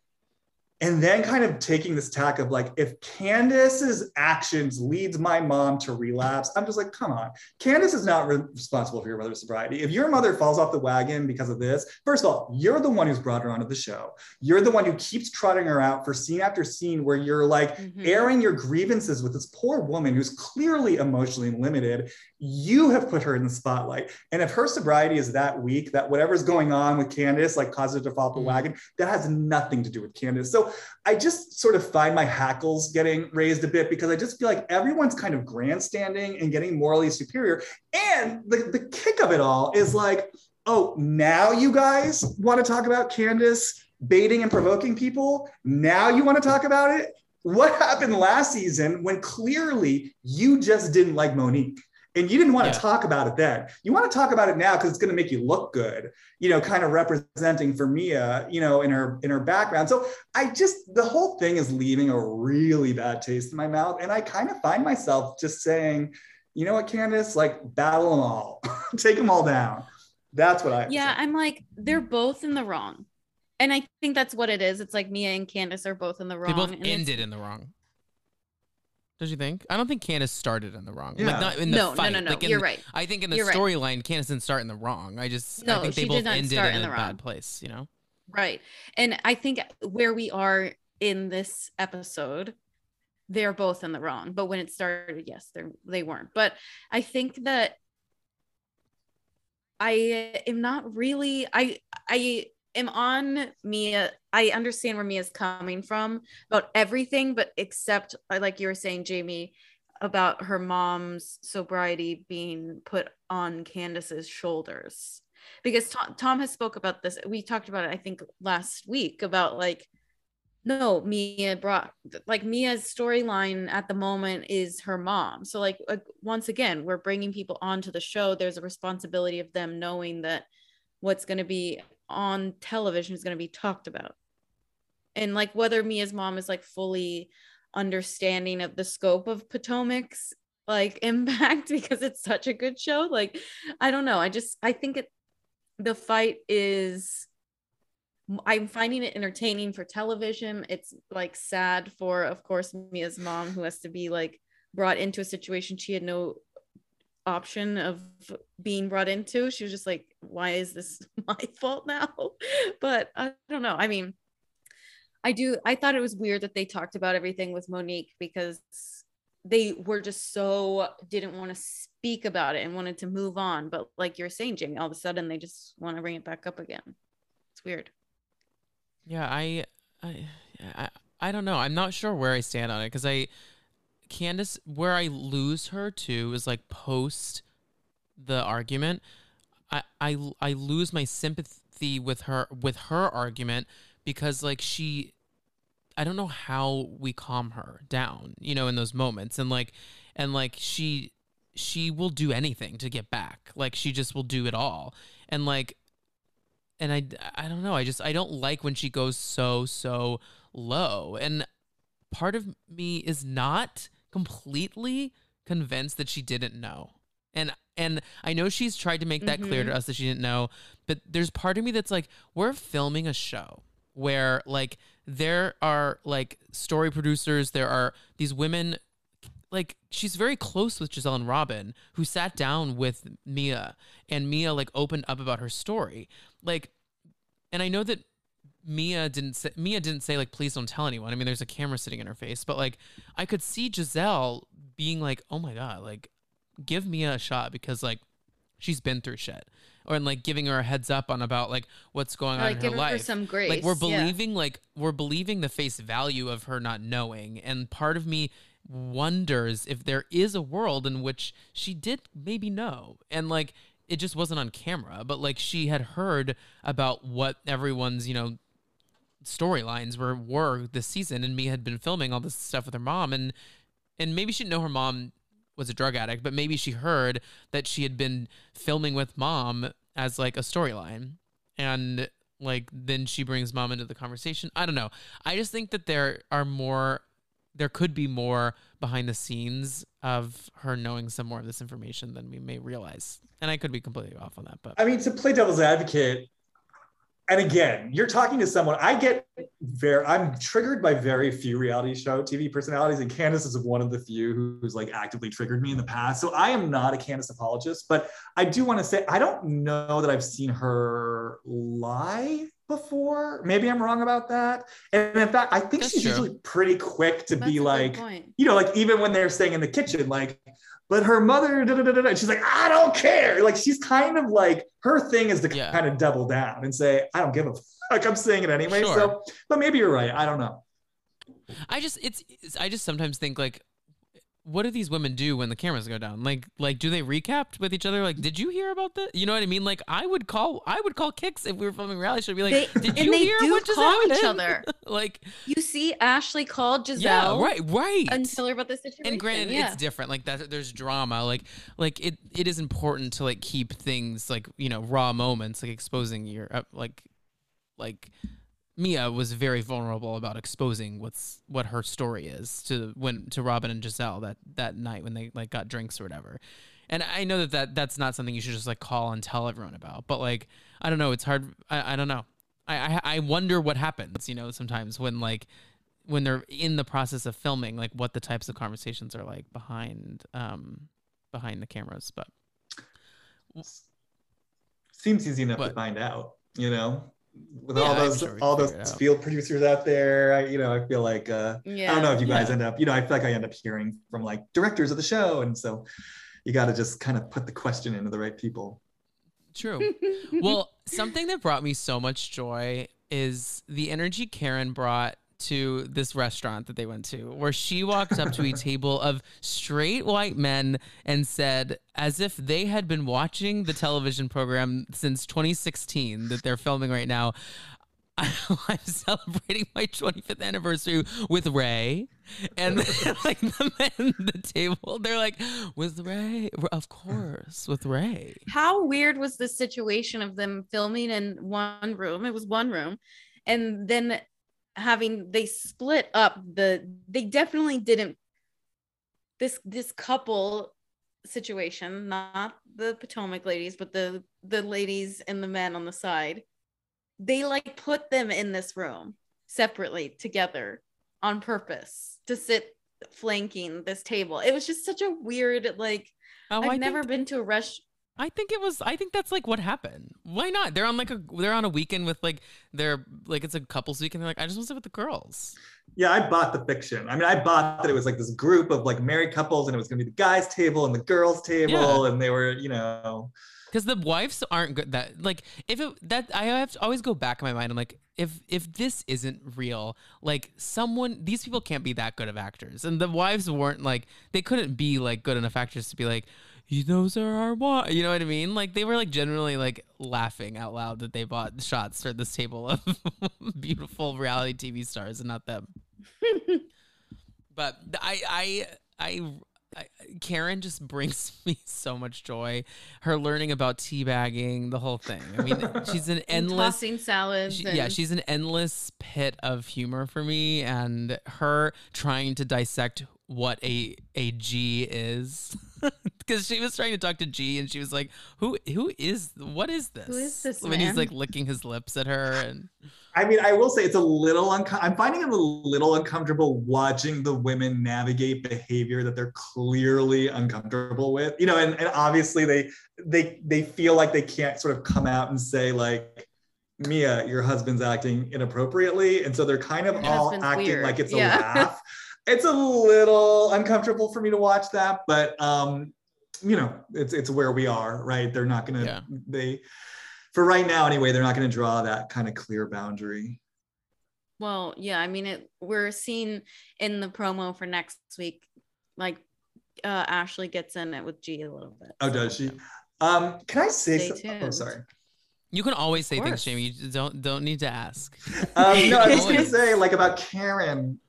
and then kind of taking this tack of like, if Candace's actions leads my mom to relapse, I'm just like, come on. Candace is not responsible for your mother's sobriety. If your mother falls off the wagon because of this, first of all, you're the one who's brought her onto the show. You're the one who keeps trotting her out for scene after scene where you're like airing your grievances with this poor woman who's clearly emotionally limited. You have put her in the spotlight. And if her sobriety is that weak, that whatever's going on with Candace, like causes her to fall off the wagon, that has nothing to do with Candace. So I just sort of find my hackles getting raised a bit because I just feel like everyone's kind of grandstanding and getting morally superior. And the kick of it all is like, oh, now you guys want to talk about Candace baiting and provoking people? Now you want to talk about it? What happened last season when clearly you just didn't like Monique? And you didn't want to talk about it then. You want to talk about it now because it's going to make you look good, you know, kind of representing for Mia, you know, in her background. So the whole thing is leaving a really bad taste in my mouth. And I kind of find myself just saying, you know what, Candace, like battle them all, take them all down. That's what I'm like, they're both in the wrong. And I think that's what it is. It's like Mia and Candace are both in the wrong. They both ended in the wrong. Don't you think? I don't think Candace started in the wrong. Yeah. Like, not in the fight. No. Like You're right. I think in the storyline, Candace didn't start in the wrong. I think they both ended in a bad place, you know? Right. And I think where we are in this episode, they're both in the wrong. But when it started, yes, they weren't. But I think that I am not really, I am on Mia. I understand where Mia's coming from about everything, but except like you were saying, Jamie, about her mom's sobriety being put on Candace's shoulders. Because Tom has spoke about this. We talked about it, I think, last week about like No, Mia brought, like, Mia's storyline at the moment is her mom. So like once again, we're bringing people onto the show. There's a responsibility of them knowing that what's going to be on television is going to be talked about. And like whether Mia's mom is like fully understanding of the scope of Potomac's like impact because it's such a good show. Like, I don't know. I think the fight is, I'm finding it entertaining for television. It's like sad for, of course, Mia's mom, who has to be like brought into a situation she had no option of being brought into. She was just like, why is this my fault now? But I don't know. I mean, I thought it was weird that they talked about everything with Monique because they were just so didn't want to speak about it and wanted to move on. But like you're saying, Jamie, all of a sudden they just want to bring it back up again. It's weird. Yeah, I don't know. I'm not sure where I stand on it because Candace, where I lose her to is like post the argument. I lose my sympathy with her argument because like I don't know how we calm her down, you know, in those moments. And she will do anything to get back. Like she just will do it all. And like, and I don't know. I don't like when she goes so low. And part of me is not completely convinced that she didn't know. And I know she's tried to make that clear to us that she didn't know, but there's part of me that's like, we're filming a show where like there are like story producers, there are these women, like she's very close with Giselle and Robin, who sat down with Mia, and Mia like opened up about her story. Like, and I know that Mia didn't say like, please don't tell anyone. I mean, there's a camera sitting in her face, but like I could see Giselle being like, oh my God, like give Mia a shot because like she's been through shit, or and like giving her a heads up on about like what's going on in her life. Give her some grace. Like we're believing the face value of her not knowing, and part of me wonders if there is a world in which she did maybe know, and like it just wasn't on camera, but like she had heard about what everyone's, you know, storylines were this season, and Mia had been filming all this stuff with her mom, and maybe she didn't know her mom was a drug addict, but maybe she heard that she had been filming with mom as like a storyline, and like then she brings mom into the conversation. I don't know. I just think that there could be more behind the scenes of her knowing some more of this information than we may realize. And I could be completely off on that, but I mean, to play devil's advocate, and again, you're talking to someone, I'm triggered by very few reality show TV personalities, and Candace is one of the few who's like actively triggered me in the past. So I am not a Candace apologist, but I do want to say, I don't know that I've seen her lie before. Maybe I'm wrong about that. And in fact, I think she's usually pretty quick to be like, you know, like even when they're staying in the kitchen, like, but her mother, and she's like, I don't care. Like, she's kind of like, her thing is to kind of double down and say, I don't give a fuck, I'm saying it anyway. Sure. So, but maybe you're right. I don't know. I just sometimes think like, what do these women do when the cameras go down? Like, do they recap with each other? Like, did you hear about that? You know what I mean? Like, I would call Kix if we were filming reality show. Be like, did you hear what just happened? Each other. Like, you see, Ashley called Giselle. Yeah, right. And tell her about the situation. And granted, it's different. Like that, there's drama. Like it is important to like keep things like, you know, raw moments, like exposing your like. Mia was very vulnerable about exposing what her story is to Robin and Giselle that night when they like got drinks or whatever. And I know that's not something you should just like call and tell everyone about, but like, I don't know, it's hard. I don't know. I wonder what happens, you know, sometimes when they're in the process of filming, like what the types of conversations are like behind the cameras, but seems easy enough to find out, you know. With all those field producers out there, I feel like I don't know if you guys end up, I feel like I end up hearing from like directors of the show, and so you got to just kind of put the question into the right people. True. Well, something that brought me so much joy is the energy Karen brought to this restaurant that they went to, where she walked up to a table of straight white men and said, as if they had been watching the television program since 2016 that they're filming right now, I'm celebrating my 25th anniversary with Ray. And like the men at the table, they're like, with Ray? Of course, with Ray. How weird was the situation of them filming in one room? It was one room. And then they split up they definitely didn't, this couple situation, not the Potomac ladies, but the ladies and the men on the side, they like put them in this room separately together on purpose to sit flanking this table. It was just such a weird, like, I've never been to a restaurant. I think that's like what happened. Why not? They're on a weekend with like, it's a couples weekend. They're like, I just want to sit with the girls. Yeah, I bought the fiction. I mean, I bought that it was like this group of like married couples and it was going to be the guys' table and the girls' table. Yeah. And they were, because the wives aren't good. That like, I have to always go back in my mind. I'm like, if this isn't real, like these people can't be that good of actors. And the wives weren't like, they couldn't be like good enough actors to be like, those are our wives. You know what I mean? Like they were like generally like laughing out loud that they bought shots for this table of beautiful reality TV stars and not them. But I Karen just brings me so much joy. Her learning about teabagging, the whole thing. I mean, she's an endless tossing salads. She's an endless pit of humor for me, and her trying to dissect what a G is, because she was trying to talk to G and she was like, what is this? Who is this when man? He's like licking his lips at her. And I mean, I will say it's a little I'm finding it a little uncomfortable watching the women navigate behavior that they're clearly uncomfortable with, and obviously they feel like they can't sort of come out and say like, Mia, your husband's acting inappropriately. And so they're kind of all acting weird. Like it's a laugh. It's a little uncomfortable for me to watch that, but it's where we are, right? They're not going to, for right now anyway, they're not going to draw that kind of clear boundary. Well, yeah, I mean, we're seeing in the promo for next week, like Ashley gets in it with G a little bit. Oh, does she? Can I say something? Oh, sorry. You can always say things, Jamie. You don't need to ask. No, I was just going to say like about Karen.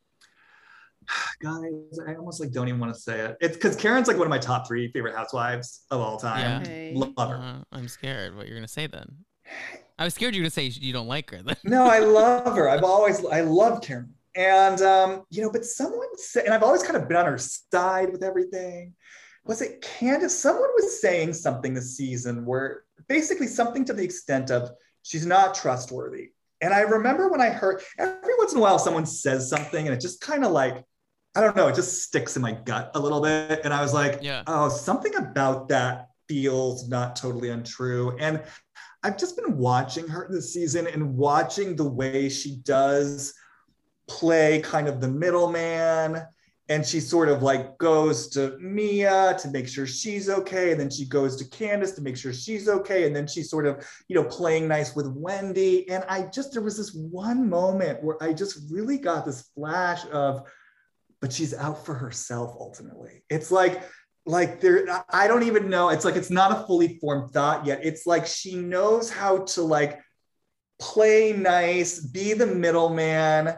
Guys, I almost like don't even want to say it. It's because Karen's like one of my top 3 favorite housewives of all time. Yeah. Love her. I'm scared what you're gonna say then. I was scared you were gonna say you don't like her then. No, I love her. I love Karen. And but someone said, and I've always kind of been on her side with everything. Was it Candace? Someone was saying something this season where basically something to the extent of she's not trustworthy. And I remember when I heard every once in a while someone says something and it just kind of like, I don't know, it just sticks in my gut a little bit. And I was like, oh, something about that feels not totally untrue. And I've just been watching her this season and watching the way she does play kind of the middleman. And she sort of like goes to Mia to make sure she's okay. And then she goes to Candace to make sure she's okay. And then she's sort of, playing nice with Wendy. And there was this one moment where I just really got this flash of, but she's out for herself ultimately. It's like there, I don't even know. It's like, it's not a fully formed thought yet. It's like, she knows how to like play nice, be the middleman,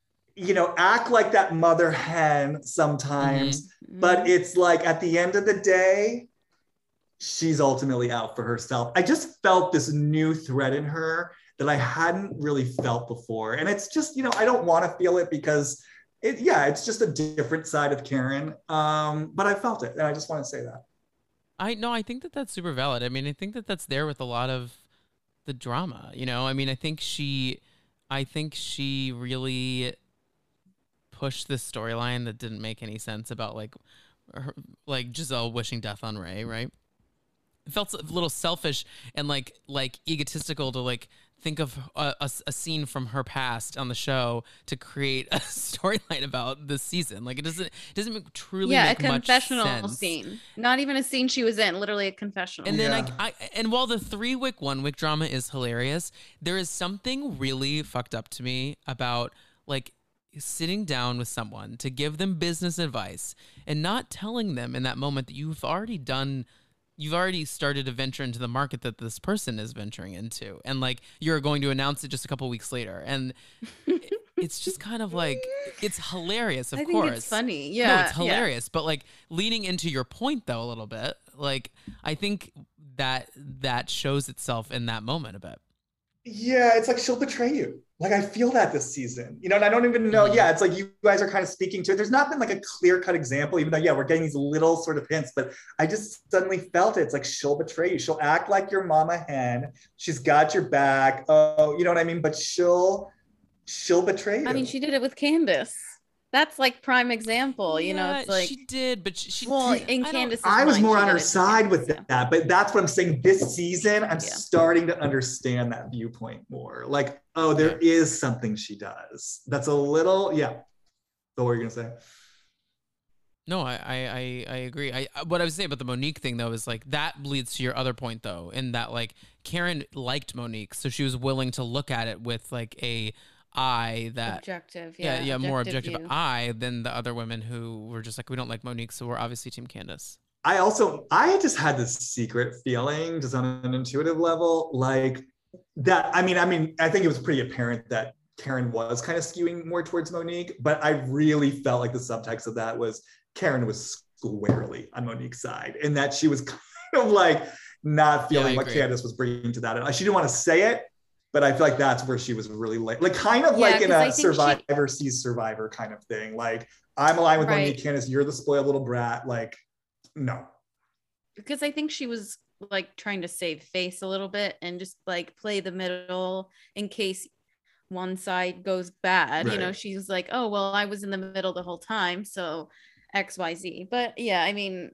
act like that mother hen sometimes, but it's like at the end of the day, she's ultimately out for herself. I just felt this new thread in her that I hadn't really felt before. And it's just, I don't want to feel it because it's just a different side of Karen. But I felt it, and I just want to say that. I think that's super valid. I mean, I think that's there with a lot of the drama. I mean, I think she really pushed this storyline that didn't make any sense about like Giselle wishing death on Ray, right? It felt a little selfish and like egotistical to like think of a scene from her past on the show to create a storyline about this season. Like it doesn't truly make much sense. Yeah, a confessional scene. Not even a scene she was in, literally a confessional. And then and while the 3-wick, 1-wick drama is hilarious, there is something really fucked up to me about like sitting down with someone to give them business advice and not telling them in that moment that you've already done you've already started to venture into the market that this person is venturing into, and like you're going to announce it just a couple weeks later, and it's just kind of like it's hilarious. Of course, it's funny. No, it's hilarious. But like leading into your point though a little bit, like I think that shows itself in that moment a bit. Yeah, it's like she'll betray you. Like I feel that this season, you know, and I don't even know. Yeah, it's like you guys are kind of speaking to it. There's not been like a clear-cut example, even though we're getting these little sort of hints, but I just suddenly felt it. It's like she'll betray you. She'll act like your mama hen. She's got your back. Oh, you know what I mean? But she'll betray you. I mean, she did it with Candace. That's like prime example, you know. It's like she did, but she in Candace's I was mind, more she on did her it. side with that, but that's what I'm saying. This season, I'm starting to understand that viewpoint more. Like, oh, there is something she does that's a little, So what were you gonna say? No, I agree. What I was saying about the Monique thing though is like that leads to your other point though, in that like Karen liked Monique, so she was willing to look at it with like a eye that objective, more objective eye than the other women who were just like, we don't like Monique, so we're obviously Team Candace. I just had this secret feeling, just on an intuitive level, like that. I mean, I think it was pretty apparent that Karen was kind of skewing more towards Monique, but I really felt like the subtext of that was Karen was squarely on Monique's side, and that she was kind of like not feeling what Candace was bringing to that. She didn't want to say it, but I feel like that's where she was really like kind of like in a Survivor sees Survivor kind of thing. Like, I'm aligned with Monique, Candace, you're the spoiled little brat. Like, no. Because I think she was like trying to save face a little bit and just like play the middle in case one side goes bad. Right. You know, she's like, oh, well, I was in the middle the whole time, so XYZ. But yeah, I mean...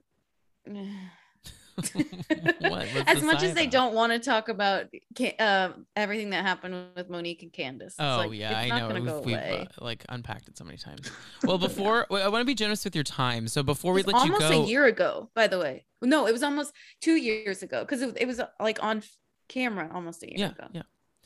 as much as they don't want to talk about everything that happened with Monique and Candace. I know we've like unpacked it so many times. Well, before I want to be generous with your time, so before we let you go, almost a year ago, by the way. No, it was almost 2 years ago because it was like on camera almost a year ago.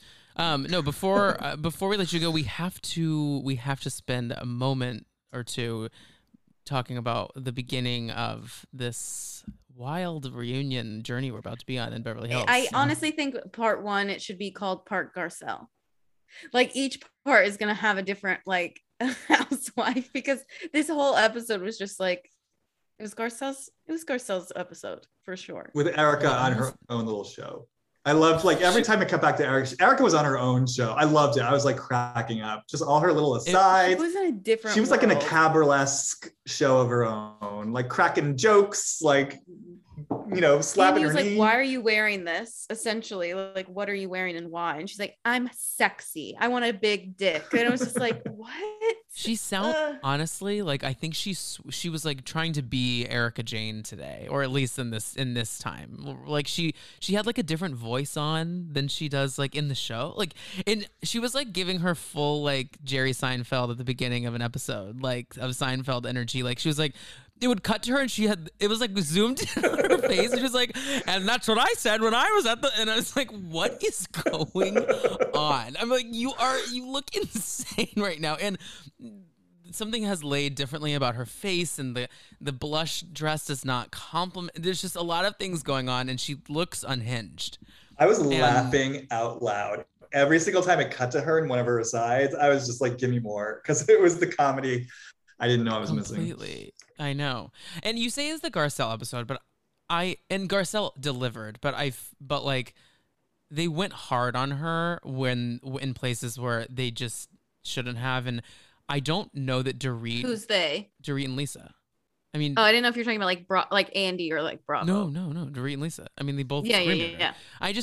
No, before we let you go, we have to spend a moment or two talking about the beginning of this wild reunion journey we're about to be on in Beverly Hills. I honestly think part 1, it should be called Part Garcelle. Like each part is going to have a different like housewife, because this whole episode was just like, it was Garcelle's episode for sure. With Erica on her own little show. I loved, like, every time it cut back to Erica was on her own show. I loved it. I was like cracking up. Just all her little asides. She was in a different She was world. Like in a cabaret-esque show of her own, like cracking jokes, like, you know, slapping her knee. Like, why are you wearing this? Essentially, like, what are you wearing and why? And she's like, I'm sexy. I want a big dick. And I was just like, what? She sounds honestly like, I think she was like trying to be Erica Jane today, or at least in this time. Like she had like a different voice on than she does like in the show. Like, and she was like giving her full like Jerry Seinfeld at the beginning of an episode, like of Seinfeld energy. Like she was like, it would cut to her and it was like zoomed in on her face. And she was like, and that's what I said when I was and I was like, what is going on? I'm like, you look insane right now. And something has laid differently about her face, and the blush dress does not compliment. There's just a lot of things going on, and she looks unhinged. I was laughing out loud. Every single time it cut to her in one of her asides, I was just like, give me more. Because it was the comedy I didn't know I was completely missing. I know. And you say it's the Garcelle episode, but Garcelle delivered, but like they went hard on her when in places where they just shouldn't have. And I don't know that Dorit. Who's they? Dorit and Lisa. I mean, I didn't know if you're talking about like Andy or like Bravo. No. Dorit and Lisa. I mean, they both. Yeah.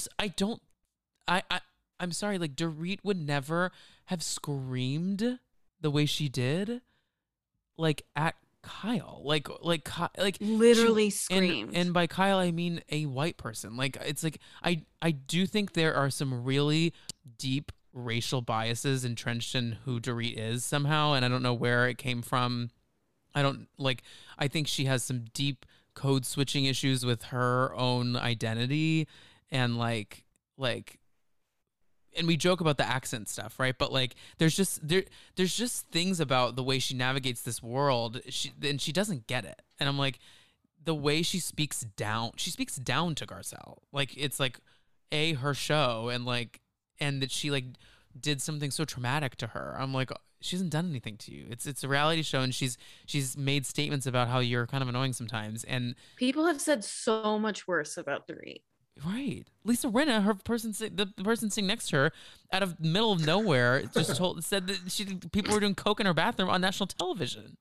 I'm sorry. Like Dorit would never have screamed the way she did, like at Kyle, like literally screamed. And by Kyle, I mean a white person. Like, it's like, I do think there are some really deep racial biases entrenched in who Dorit is somehow. And I don't know where it came from. I think she has some deep code switching issues with her own identity, and like, and we joke about the accent stuff, right? But like, there's just things about the way she navigates this world, and she doesn't get it. And I'm like, the way she speaks down to Garcelle. Like, it's like her show, and that she like did something so traumatic to her. I'm like, she hasn't done anything to you. It's a reality show, and she's made statements about how you're kind of annoying sometimes. And people have said so much worse about Dorit. Right. Lisa Rinna, the person sitting next to her, out of middle of nowhere, just said that people were doing coke in her bathroom on national television.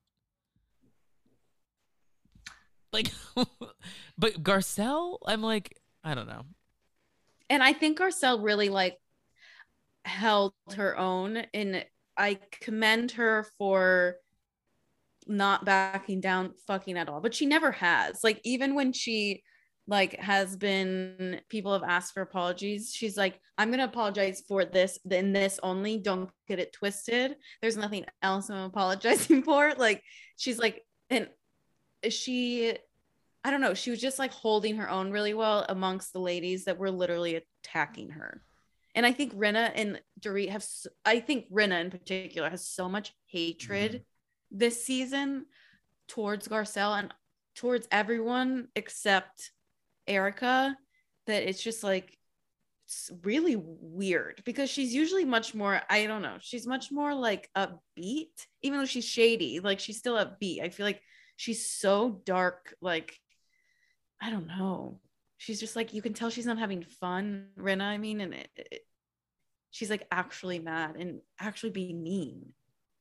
Like, but Garcelle, I'm like, I don't know. And I think Garcelle really like held her own, and I commend her for not backing down fucking at all. But she never has. Like, even when she like has been, people have asked for apologies, she's like, I'm gonna apologize for this, then this only, don't get it twisted, there's nothing else I'm apologizing for. Like, she's like, and she, I don't know, she was just like holding her own really well amongst the ladies that were literally attacking her. And I think Rinna and Dorit I think Rinna in particular has so much hatred this season towards Garcelle and towards everyone except Erika, that it's just like, it's really weird, because she's usually much more, I don't know, she's much more like upbeat, even though she's shady, like she's still upbeat. I feel like she's so dark, like, I don't know, she's just like, you can tell she's not having fun, Rinna, I mean, and she's like actually mad and actually being mean.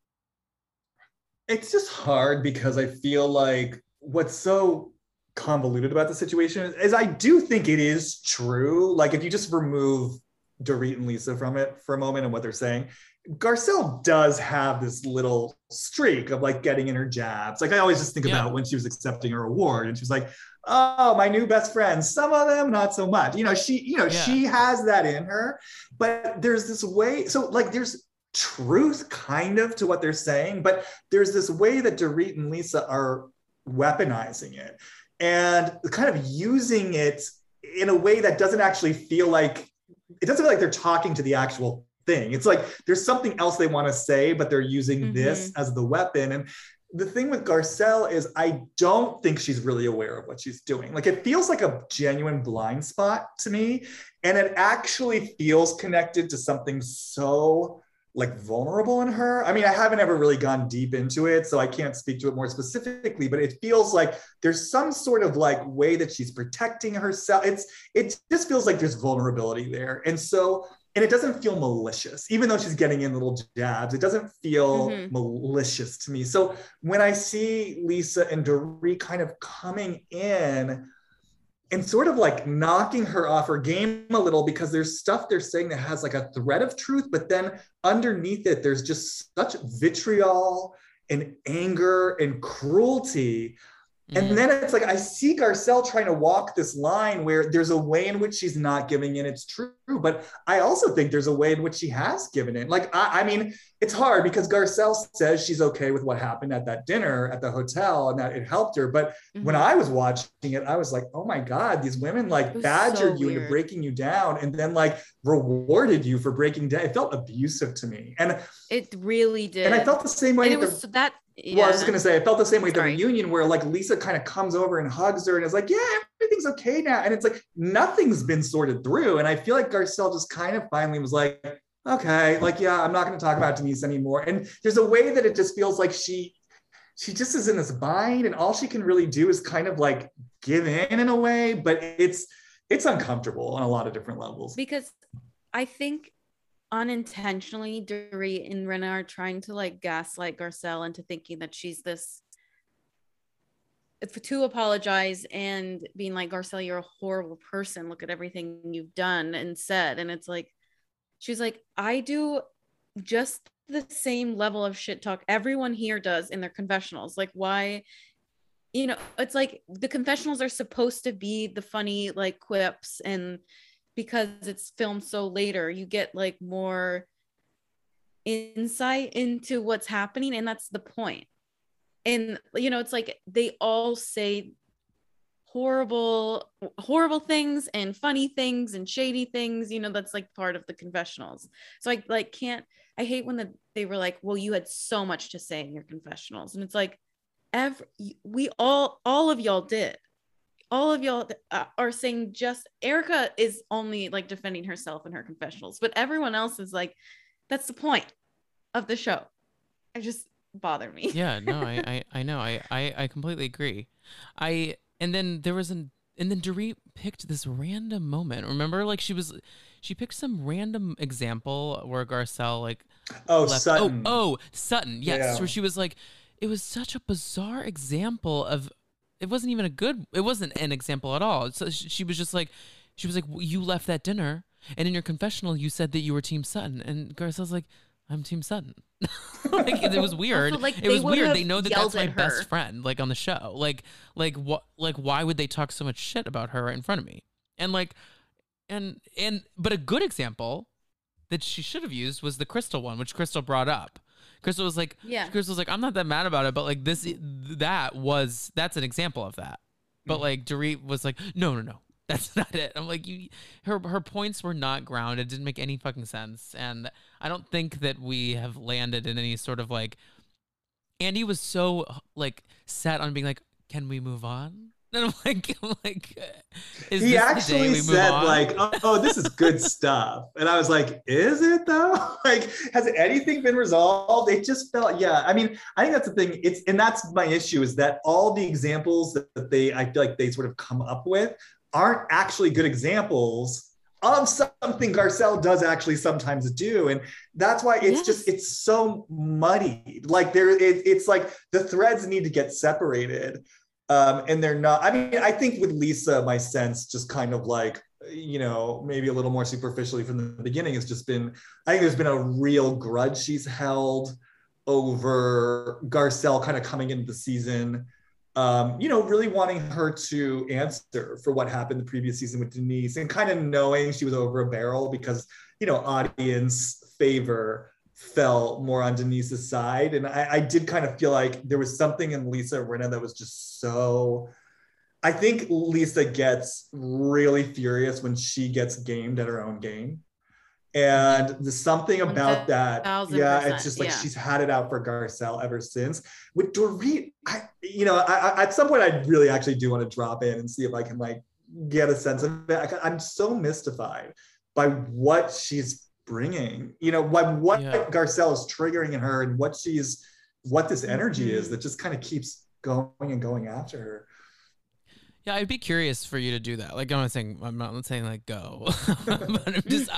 It's just hard because I feel like what's so convoluted about the situation is I do think it is true. Like, if you just remove Dorit and Lisa from it for a moment and what they're saying, Garcelle does have this little streak of like getting in her jabs. Like, I always just think about when she was accepting her award and she was like, oh, my new best friends, some of them not so much. She has that in her, but there's this way. So like, there's truth kind of to what they're saying, but there's this way that Dorit and Lisa are weaponizing it and kind of using it in a way that doesn't actually feel like, it doesn't feel like they're talking to the actual thing. It's like there's something else they want to say, but they're using this as the weapon. And the thing with Garcelle is I don't think she's really aware of what she's doing. Like, it feels like a genuine blind spot to me. And it actually feels connected to something so like vulnerable in her. I mean, I haven't ever really gone deep into it, so I can't speak to it more specifically, but it feels like there's some sort of like way that she's protecting herself. It just feels like there's vulnerability there. And it doesn't feel malicious, even though she's getting in little jabs, it doesn't feel malicious to me. So when I see Lisa and Dorit kind of coming in and sort of like knocking her off her game a little, because there's stuff they're saying that has like a thread of truth, but then underneath it, there's just such vitriol and anger and cruelty. And then it's like, I see Garcelle trying to walk this line where there's a way in which she's not giving in, it's true, but I also think there's a way in which she has given in. Like, I mean, it's hard because Garcelle says she's okay with what happened at that dinner at the hotel and that it helped her. But when I was watching it, I was like, oh my God, these women like badgered you into breaking you down and then like rewarded you for breaking down. It felt abusive to me. And it really did. And I felt the same way. And it was that. Yeah. Well, I was just going to say, I felt the same way at the reunion where like Lisa kind of comes over and hugs her and is like, yeah, everything's okay now. And it's like, nothing's been sorted through. And I feel like Garcelle just kind of finally was like, okay, like, yeah, I'm not going to talk about Denise anymore. And there's a way that it just feels like she just is in this bind and all she can really do is kind of like give in a way, but it's uncomfortable on a lot of different levels. Because I think unintentionally Dorit and Rinna are trying to like gaslight Garcelle into thinking that she's this, to apologize and being like, Garcelle, you're a horrible person, look at everything you've done and said. And it's like, she's like, I do just the same level of shit talk everyone here does in their confessionals. Like, why, it's like the confessionals are supposed to be the funny like quips, and because it's filmed so later, you get like more insight into what's happening, and that's the point. And it's like they all say horrible things and funny things and shady things, that's like part of the confessionals. So I like I hate when they were like, well, you had so much to say in your confessionals, and it's like all of y'all did. all of y'all are saying just Erica is only like defending herself in her confessionals, but everyone else is like, that's the point of the show. It just bothered me. Yeah, no, I know. I completely agree. And then Dorit picked this random moment. Remember, like she picked some random example where Garcelle like Sutton. Sutton, yes, yeah. Where she was like, it was such a bizarre example of, it wasn't an example at all. So she was like, well, you left that dinner, and in your confessional you said that you were Team Sutton, and Garcelle's like, I'm Team Sutton. Like, it was weird. Also, like, it was weird. They know that that's my best friend, like on the show. Like why would they talk so much shit about her right in front of me? And like, but a good example that she should have used was the Crystal one, which Crystal brought up. Crystal was like, I'm not that mad about it, but like that's an example of that. But like Dorit was like, no, that's not it. I'm like, her points were not grounded. It didn't make any fucking sense. And I don't think that we have landed in any sort of like, Andy was so like set on being like, can we move on? And I'm like, is he this actually the day we said move on? Like, oh, this is good stuff. And I was like, is it though? Like, has anything been resolved? It just felt, yeah. I mean, I think that's the thing. And that's my issue, is that all the examples that I feel like they sort of come up with aren't actually good examples of something Garcelle does actually sometimes do. And that's why it's it's so muddy. Like it's like the threads need to get separated. And they're not, I mean, I think with Lisa, my sense just kind of like, you know, maybe a little more superficially from the beginning, has just been, I think there's been a real grudge she's held over Garcelle kind of coming into the season, you know, really wanting her to answer for what happened the previous season with Denise, and kind of knowing she was over a barrel because, you know, audience favor fell more on Denise's side. And I did kind of feel like there was something in Lisa Rinna that was just so, I think Lisa gets really furious when she gets gamed at her own game. And there's something about that. Yeah, it's just like she's had it out for Garcelle ever since. With Dorit, I at some point I really actually do want to drop in and see if I can like get a sense of it. I'm so mystified by what she's bringing, you know, what Garcelle is triggering in her, and what this energy is that just kind of keeps going and going after her. Yeah, I'd be curious for you to do that. Like, I'm not saying like go, but I'm just,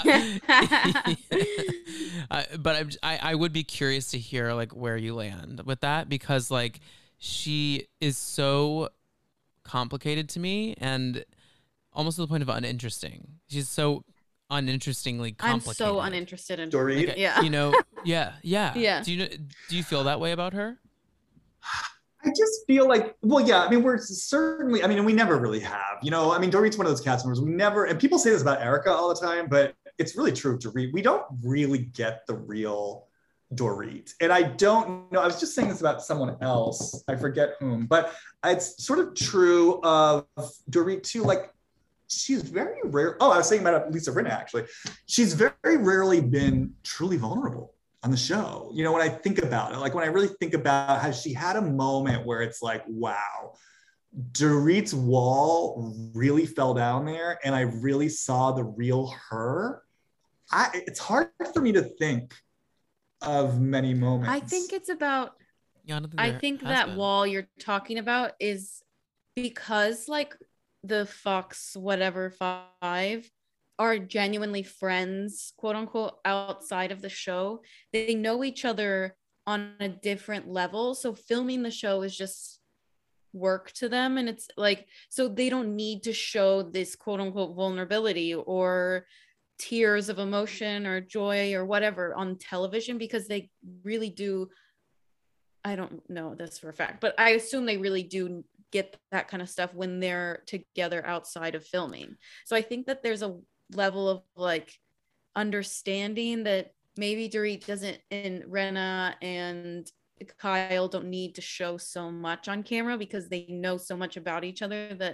I would be curious to hear like where you land with that, because like she is so complicated to me and almost to the point of uninteresting. She's so uninterestingly complicated. I'm so uninterested in Dorit. Like, yeah. You know, yeah. Do you feel that way about her? I just feel like, well, yeah, I mean, we're certainly, I mean, we never really have, you know, I mean, Dorit's one of those cast members. We never, and people say this about Erica all the time, but it's really true of Dorit. We don't really get the real Dorit. And I don't know, I was just saying this about someone else, I forget whom, but it's sort of true of Dorit too. Like, she's very rare. Oh, I was saying about Lisa Rinna, actually. She's very rarely been truly vulnerable on the show. You know, when I think about it, like when I really think about how she had a moment where it's like, wow, Dorit's wall really fell down there and I really saw the real her. It's hard for me to think of many moments. I think it's about, I think that wall you're talking about is because like the Fox whatever 5 are genuinely friends, quote unquote, outside of the show. They know each other on a different level. So filming the show is just work to them. And it's like, so they don't need to show this quote unquote vulnerability or tears of emotion or joy or whatever on television, because they really do. I don't know this for a fact, but I assume they really do get that kind of stuff when they're together outside of filming. So I think that there's a level of like understanding that maybe Dorit doesn't, and Rinna and Kyle don't need to show so much on camera because they know so much about each other that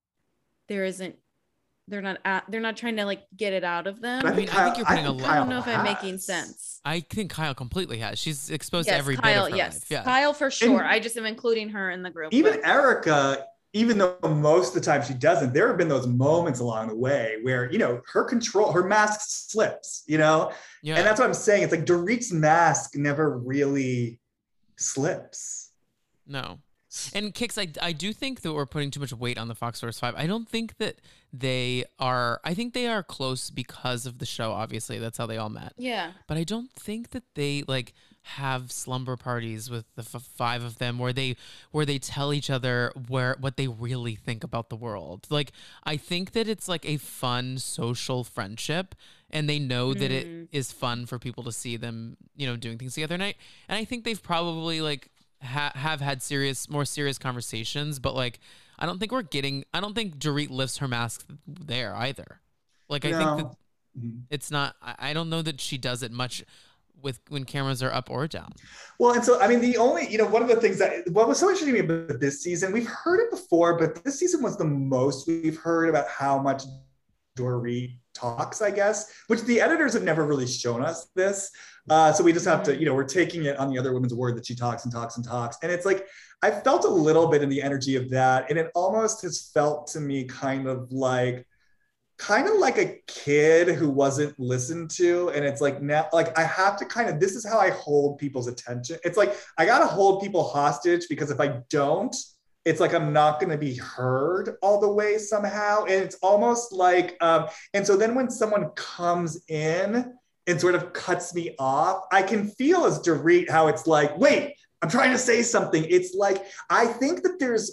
they're not trying to like get it out of them. I think you're putting a lot. I don't know if I'm making sense. I think Kyle completely has. She's exposed to every bit of her life. Yeah. Kyle for sure. I just am including her in the group. Even Erica even though most of the time she doesn't, there have been those moments along the way where, you know, her mask slips, you know? Yeah. And that's what I'm saying. It's like Dorit's mask never really slips. No. And Kix, I do think that we're putting too much weight on the Fox Source 5. I don't think that I think they are close because of the show, obviously. That's how they all met. Yeah. But I don't think that they like have slumber parties with the five of them where they tell each other what they really think about the world. Like, I think that it's like a fun social friendship, and they know that it is fun for people to see them, you know, doing things together. And I think they've probably like have had more serious conversations, but like I don't think Dorit lifts her mask there either. Like, I think that it's not. I don't know that she does it much when cameras are up or down. Well, and so, I mean, the only, you know, one of the things what was so interesting to me about this season, we've heard it before, but this season was the most we've heard about how much Dorit talks, I guess, which the editors have never really shown us this. So we just have to, you know, we're taking it on the other women's word that she talks and talks and talks. And it's like, I felt a little bit in the energy of that. And it almost has felt to me kind of like a kid who wasn't listened to. And it's like, now, like, I have to this is how I hold people's attention. It's like, I got to hold people hostage, because if I don't, it's like, I'm not going to be heard all the way somehow. And it's almost like, and so then when someone comes in and sort of cuts me off, I can feel as Dorit how it's like, wait, I'm trying to say something. It's like, I think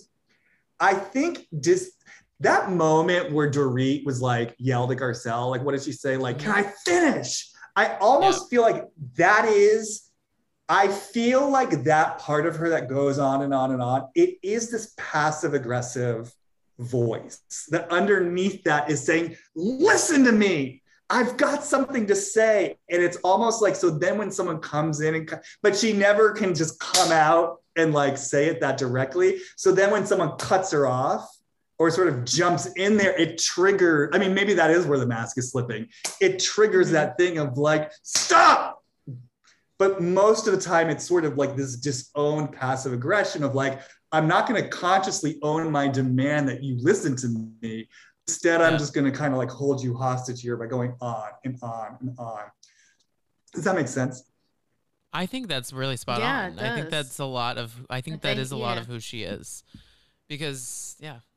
that moment where Dorit was like, yelled at Garcelle, like, what did she say? Like, can I finish? I almost feel like I feel like that part of her that goes on and on and on, it is this passive aggressive voice that underneath that is saying, listen to me, I've got something to say. And it's almost like, so then when someone comes in but she never can just come out and like say it that directly. So then when someone cuts her off or sort of jumps in there, it triggers, I mean, maybe that is where the mask is slipping. It triggers that thing of like, stop. But most of the time, it's sort of like this disowned passive aggression of like, I'm not going to consciously own my demand that you listen to me. Instead, I'm just going to kind of like hold you hostage here by going on and on and on. Does that make sense? I think that's really spot on. I think that's a lot of, that is a lot of who she is. Because,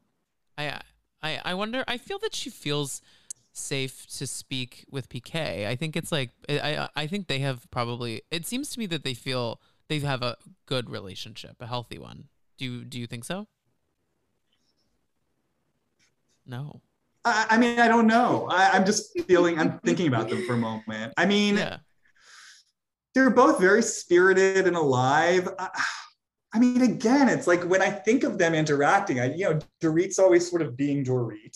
I wonder, I feel that she feels safe to speak with PK. I think it's like, I think they have probably, it seems to me that they have a good relationship, a healthy one. Do you think so? No. I mean, I don't know. I'm just I'm thinking about them for a moment. I mean, they're both very spirited and alive. I mean, again, it's like when I think of them interacting, Dorit's always sort of being Dorit.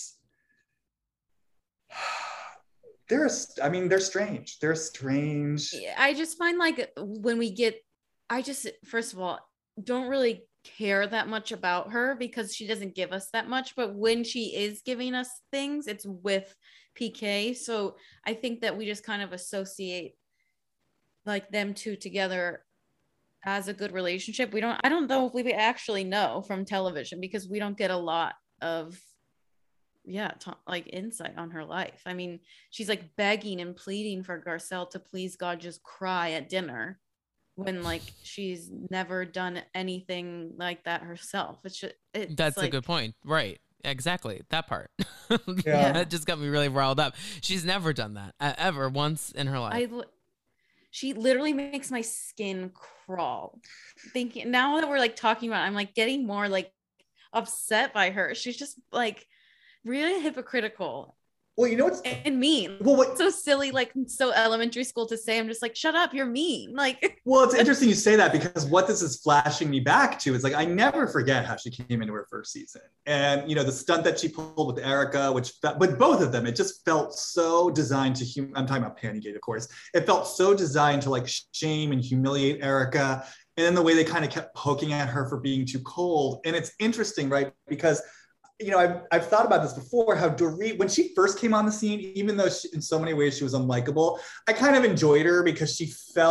They're strange. They're strange. I just find like when first of all, don't really care that much about her because she doesn't give us that much. But when she is giving us things, it's with PK. So I think that we just kind of associate like them two together as a good relationship. I don't know if we actually know from television because we don't get a lot of like insight on her life. I mean, she's like begging and pleading for Garcelle to please God just cry at dinner when like she's never done anything like that herself. That's like, a good point. Right. Exactly. That part. That just got me really riled up. She's never done that ever once in her life. She literally makes my skin crawl. Thinking now that we're like talking about it, I'm like getting more like upset by her. She's just like really hypocritical. Well, you know what's and mean. Well, what's so silly, like so elementary school to say. I'm just like, shut up, you're mean. Like, well, it's interesting you say that because what this is flashing me back to is like I never forget how she came into her first season, and the stunt that she pulled with Erica, but both of them, it just felt so designed to. I'm talking about Pantygate, of course. It felt so designed to like shame and humiliate Erica, and then the way they kind of kept poking at her for being too cold. And it's interesting, right? Because I've thought about this before, how Dorit, when she first came on the scene, even though in so many ways she was unlikable, I kind of enjoyed her because she felt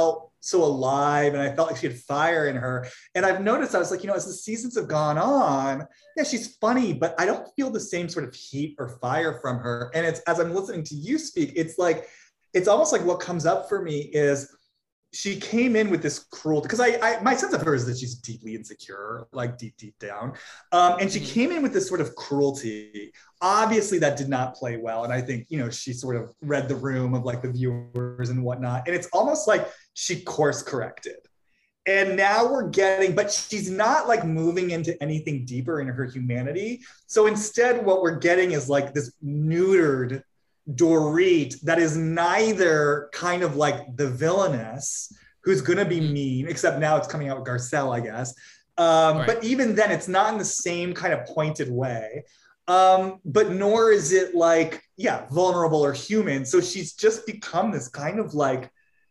so alive, and I felt like she had fire in her. And I've noticed, I was like, as the seasons have gone on, yeah, she's funny, but I don't feel the same sort of heat or fire from her. And it's, as I'm listening to you speak, it's like, it's almost like what comes up for me is she came in with this cruelty, because I my sense of her is that she's deeply insecure, like deep down. And she came in with this sort of cruelty. Obviously that did not play well. And I think, she sort of read the room of like the viewers and whatnot. And it's almost like she course corrected. And now we're getting, but she's not like moving into anything deeper in her humanity. So instead what we're getting is like this neutered Dorit that is neither kind of like the villainess who's going to be mean, except now it's coming out with Garcelle, I guess. Right. But even then, it's not in the same kind of pointed way. But nor is it like, vulnerable or human. So she's just become this kind of like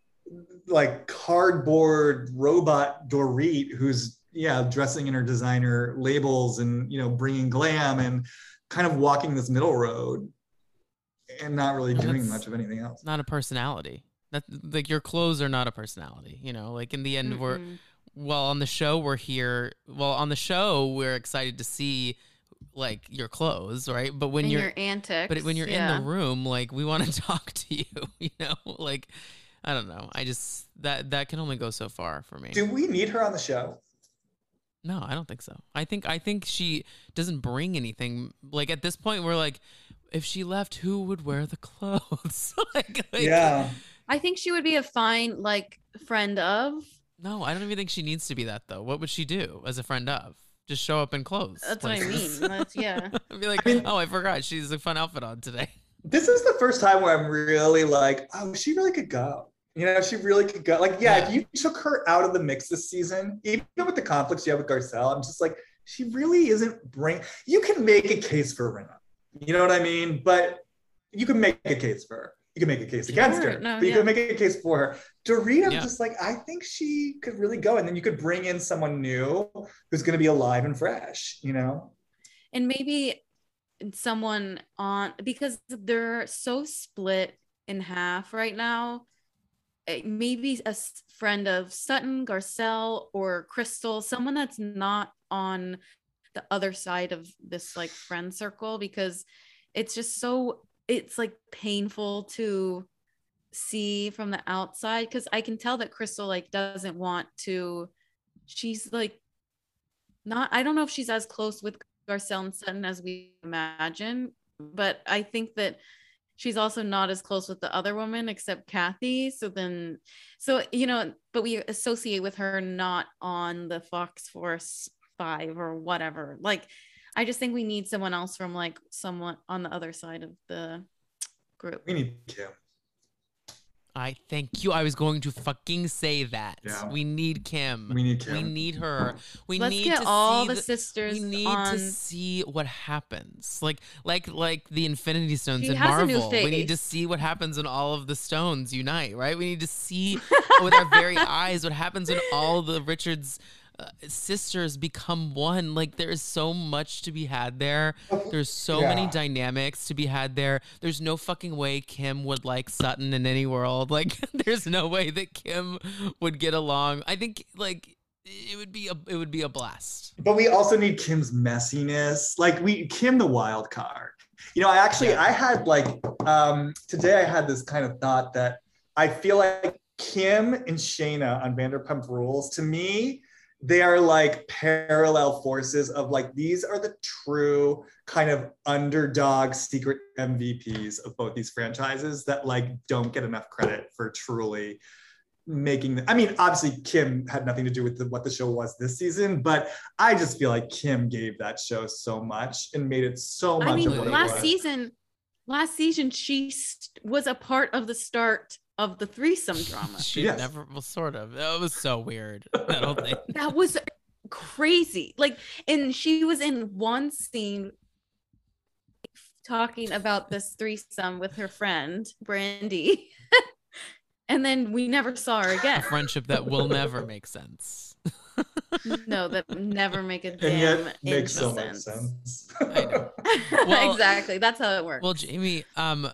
cardboard robot Dorit who's, dressing in her designer labels and, bringing glam and kind of walking this middle road. And not really doing much of anything else. Not a personality. That, like, your clothes are not a personality. Like in the end, on the show we're excited to see like your clothes, right? But when your antics, but when you're in the room, like we want to talk to you. Like I don't know. I just that can only go so far for me. Do we need her on the show? No, I don't think so. I think she doesn't bring anything. Like at this point, we're like, if she left, who would wear the clothes? Yeah. I think she would be a fine like friend of. No, I don't even think she needs to be that though. What would she do as a friend of? Just show up in clothes. That's what I mean. I'd be like, I forgot. She's a fun outfit on today. This is the first time where I'm really like, she really could go. She really could go. Like, if you took her out of the mix this season, even with the conflicts you have with Garcelle, I'm just like, she really isn't you can make a case for Rinna. You know what I mean? But you can make a case for her. You can make a case against her, but you can make a case for her. Dorit, I'm just like, I think she could really go. And then you could bring in someone new who's going to be alive and fresh, And maybe someone because they're so split in half right now. Maybe a friend of Sutton, Garcelle, or Crystal, someone that's not on the other side of this like friend circle, because it's just it's like painful to see from the outside, because I can tell that Crystal like doesn't want to, she's like not, I don't know if she's as close with Garcelle and Sutton as we imagine, but I think that she's also not as close with the other woman except Kathy. But we associate with her not on the Fox Force 5 or whatever. Like, I just think we need someone else from like someone on the other side of the group. We need Kim. I thank you. I was going to fucking say that. Yeah. We need Kim. We need Kim. We need her. Let's get all the sisters. We need to see what happens. Like the Infinity Stones in Marvel. We need to see what happens when all of the stones unite, right? We need to see with our very eyes what happens when all the Richards sisters become one. Like, there is so much to be had there. There's so many dynamics to be had there. There's no fucking way Kim would like Sutton in any world. Like, there's no way that Kim would get along. I think like it would be a blast. But we also need Kim's messiness. Like, Kim the wild card. I had like today I had this kind of thought that I feel like Kim and Shayna on Vanderpump Rules, to me, they are like parallel forces of like, these are the true kind of underdog secret MVPs of both these franchises that like don't get enough credit for truly making obviously Kim had nothing to do with what the show was this season, but I just feel like Kim gave that show so much and made it so much of what last season she was a part of the start of the threesome drama. Sort of. That was so weird. That whole thing. That was crazy. Like, and she was in one scene talking about this threesome with her friend Brandy, and then we never saw her again. A friendship that will never make sense. No, that never make a damn makes so much sense. I know. Well, exactly. That's how it works. Well, Jamie,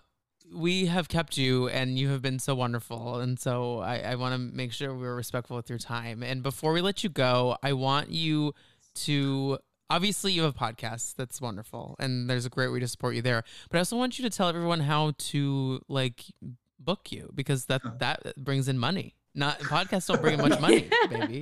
we have kept you and you have been so wonderful. And so I want to make sure we're respectful with your time. And before we let you go, I want you to, obviously you have a podcast. That's wonderful. And there's a great way to support you there. But I also want you to tell everyone how to like book you, because that brings in money. Not podcasts don't bring in much money, baby.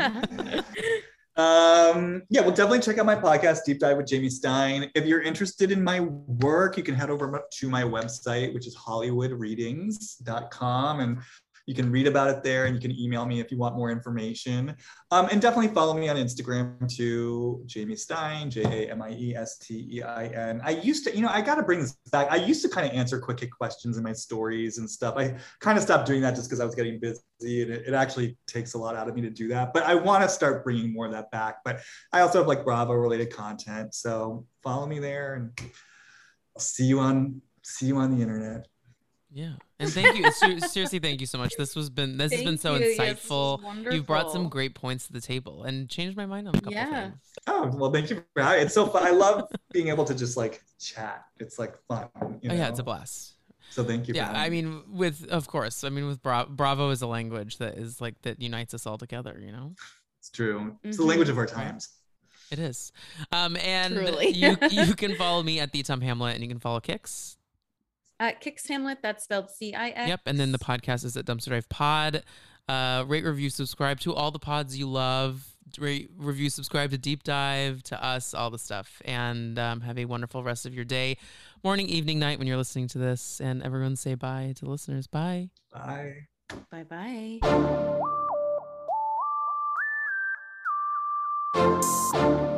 Yeah, well, definitely check out my podcast, Deep Dive with Jamie Stein. If you're interested in my work, you can head over to my website, which is hollywoodreadings.com. And you can read about it there, and you can email me if you want more information. And definitely follow me on Instagram too, Jamie Stein, JAMIESTEIN. I used to, I got to bring this back. I used to kind of answer quick hit questions in my stories and stuff. I kind of stopped doing that just because I was getting busy, and it actually takes a lot out of me to do that. But I want to start bringing more of that back. But I also have like Bravo related content. So follow me there, and I'll see you on the internet. Yeah. And thank you. Seriously, thank you so much. This has been so insightful. Yes, you've brought some great points to the table and changed my mind on a couple things. Oh, well, thank you for having it. It's so fun. I love being able to just like chat. It's like fun. Yeah, it's a blast. So thank you. Yeah, I mean, with Bravo is a language that unites us all together, It's true. It's the language of our times. It is. And Truly. you can follow me at the Tom Hamlet, and you can follow Kix at Kix Hamlet. That's spelled CIX. Yep. And then the podcast is at Dumpster Dive Pod. Rate, review, subscribe to all the pods you love. Rate, review, subscribe to Deep Dive, to us, all the stuff. And have a wonderful rest of your day, morning, evening, night when you're listening to this. And everyone say bye to the listeners. Bye. Bye. Bye-bye.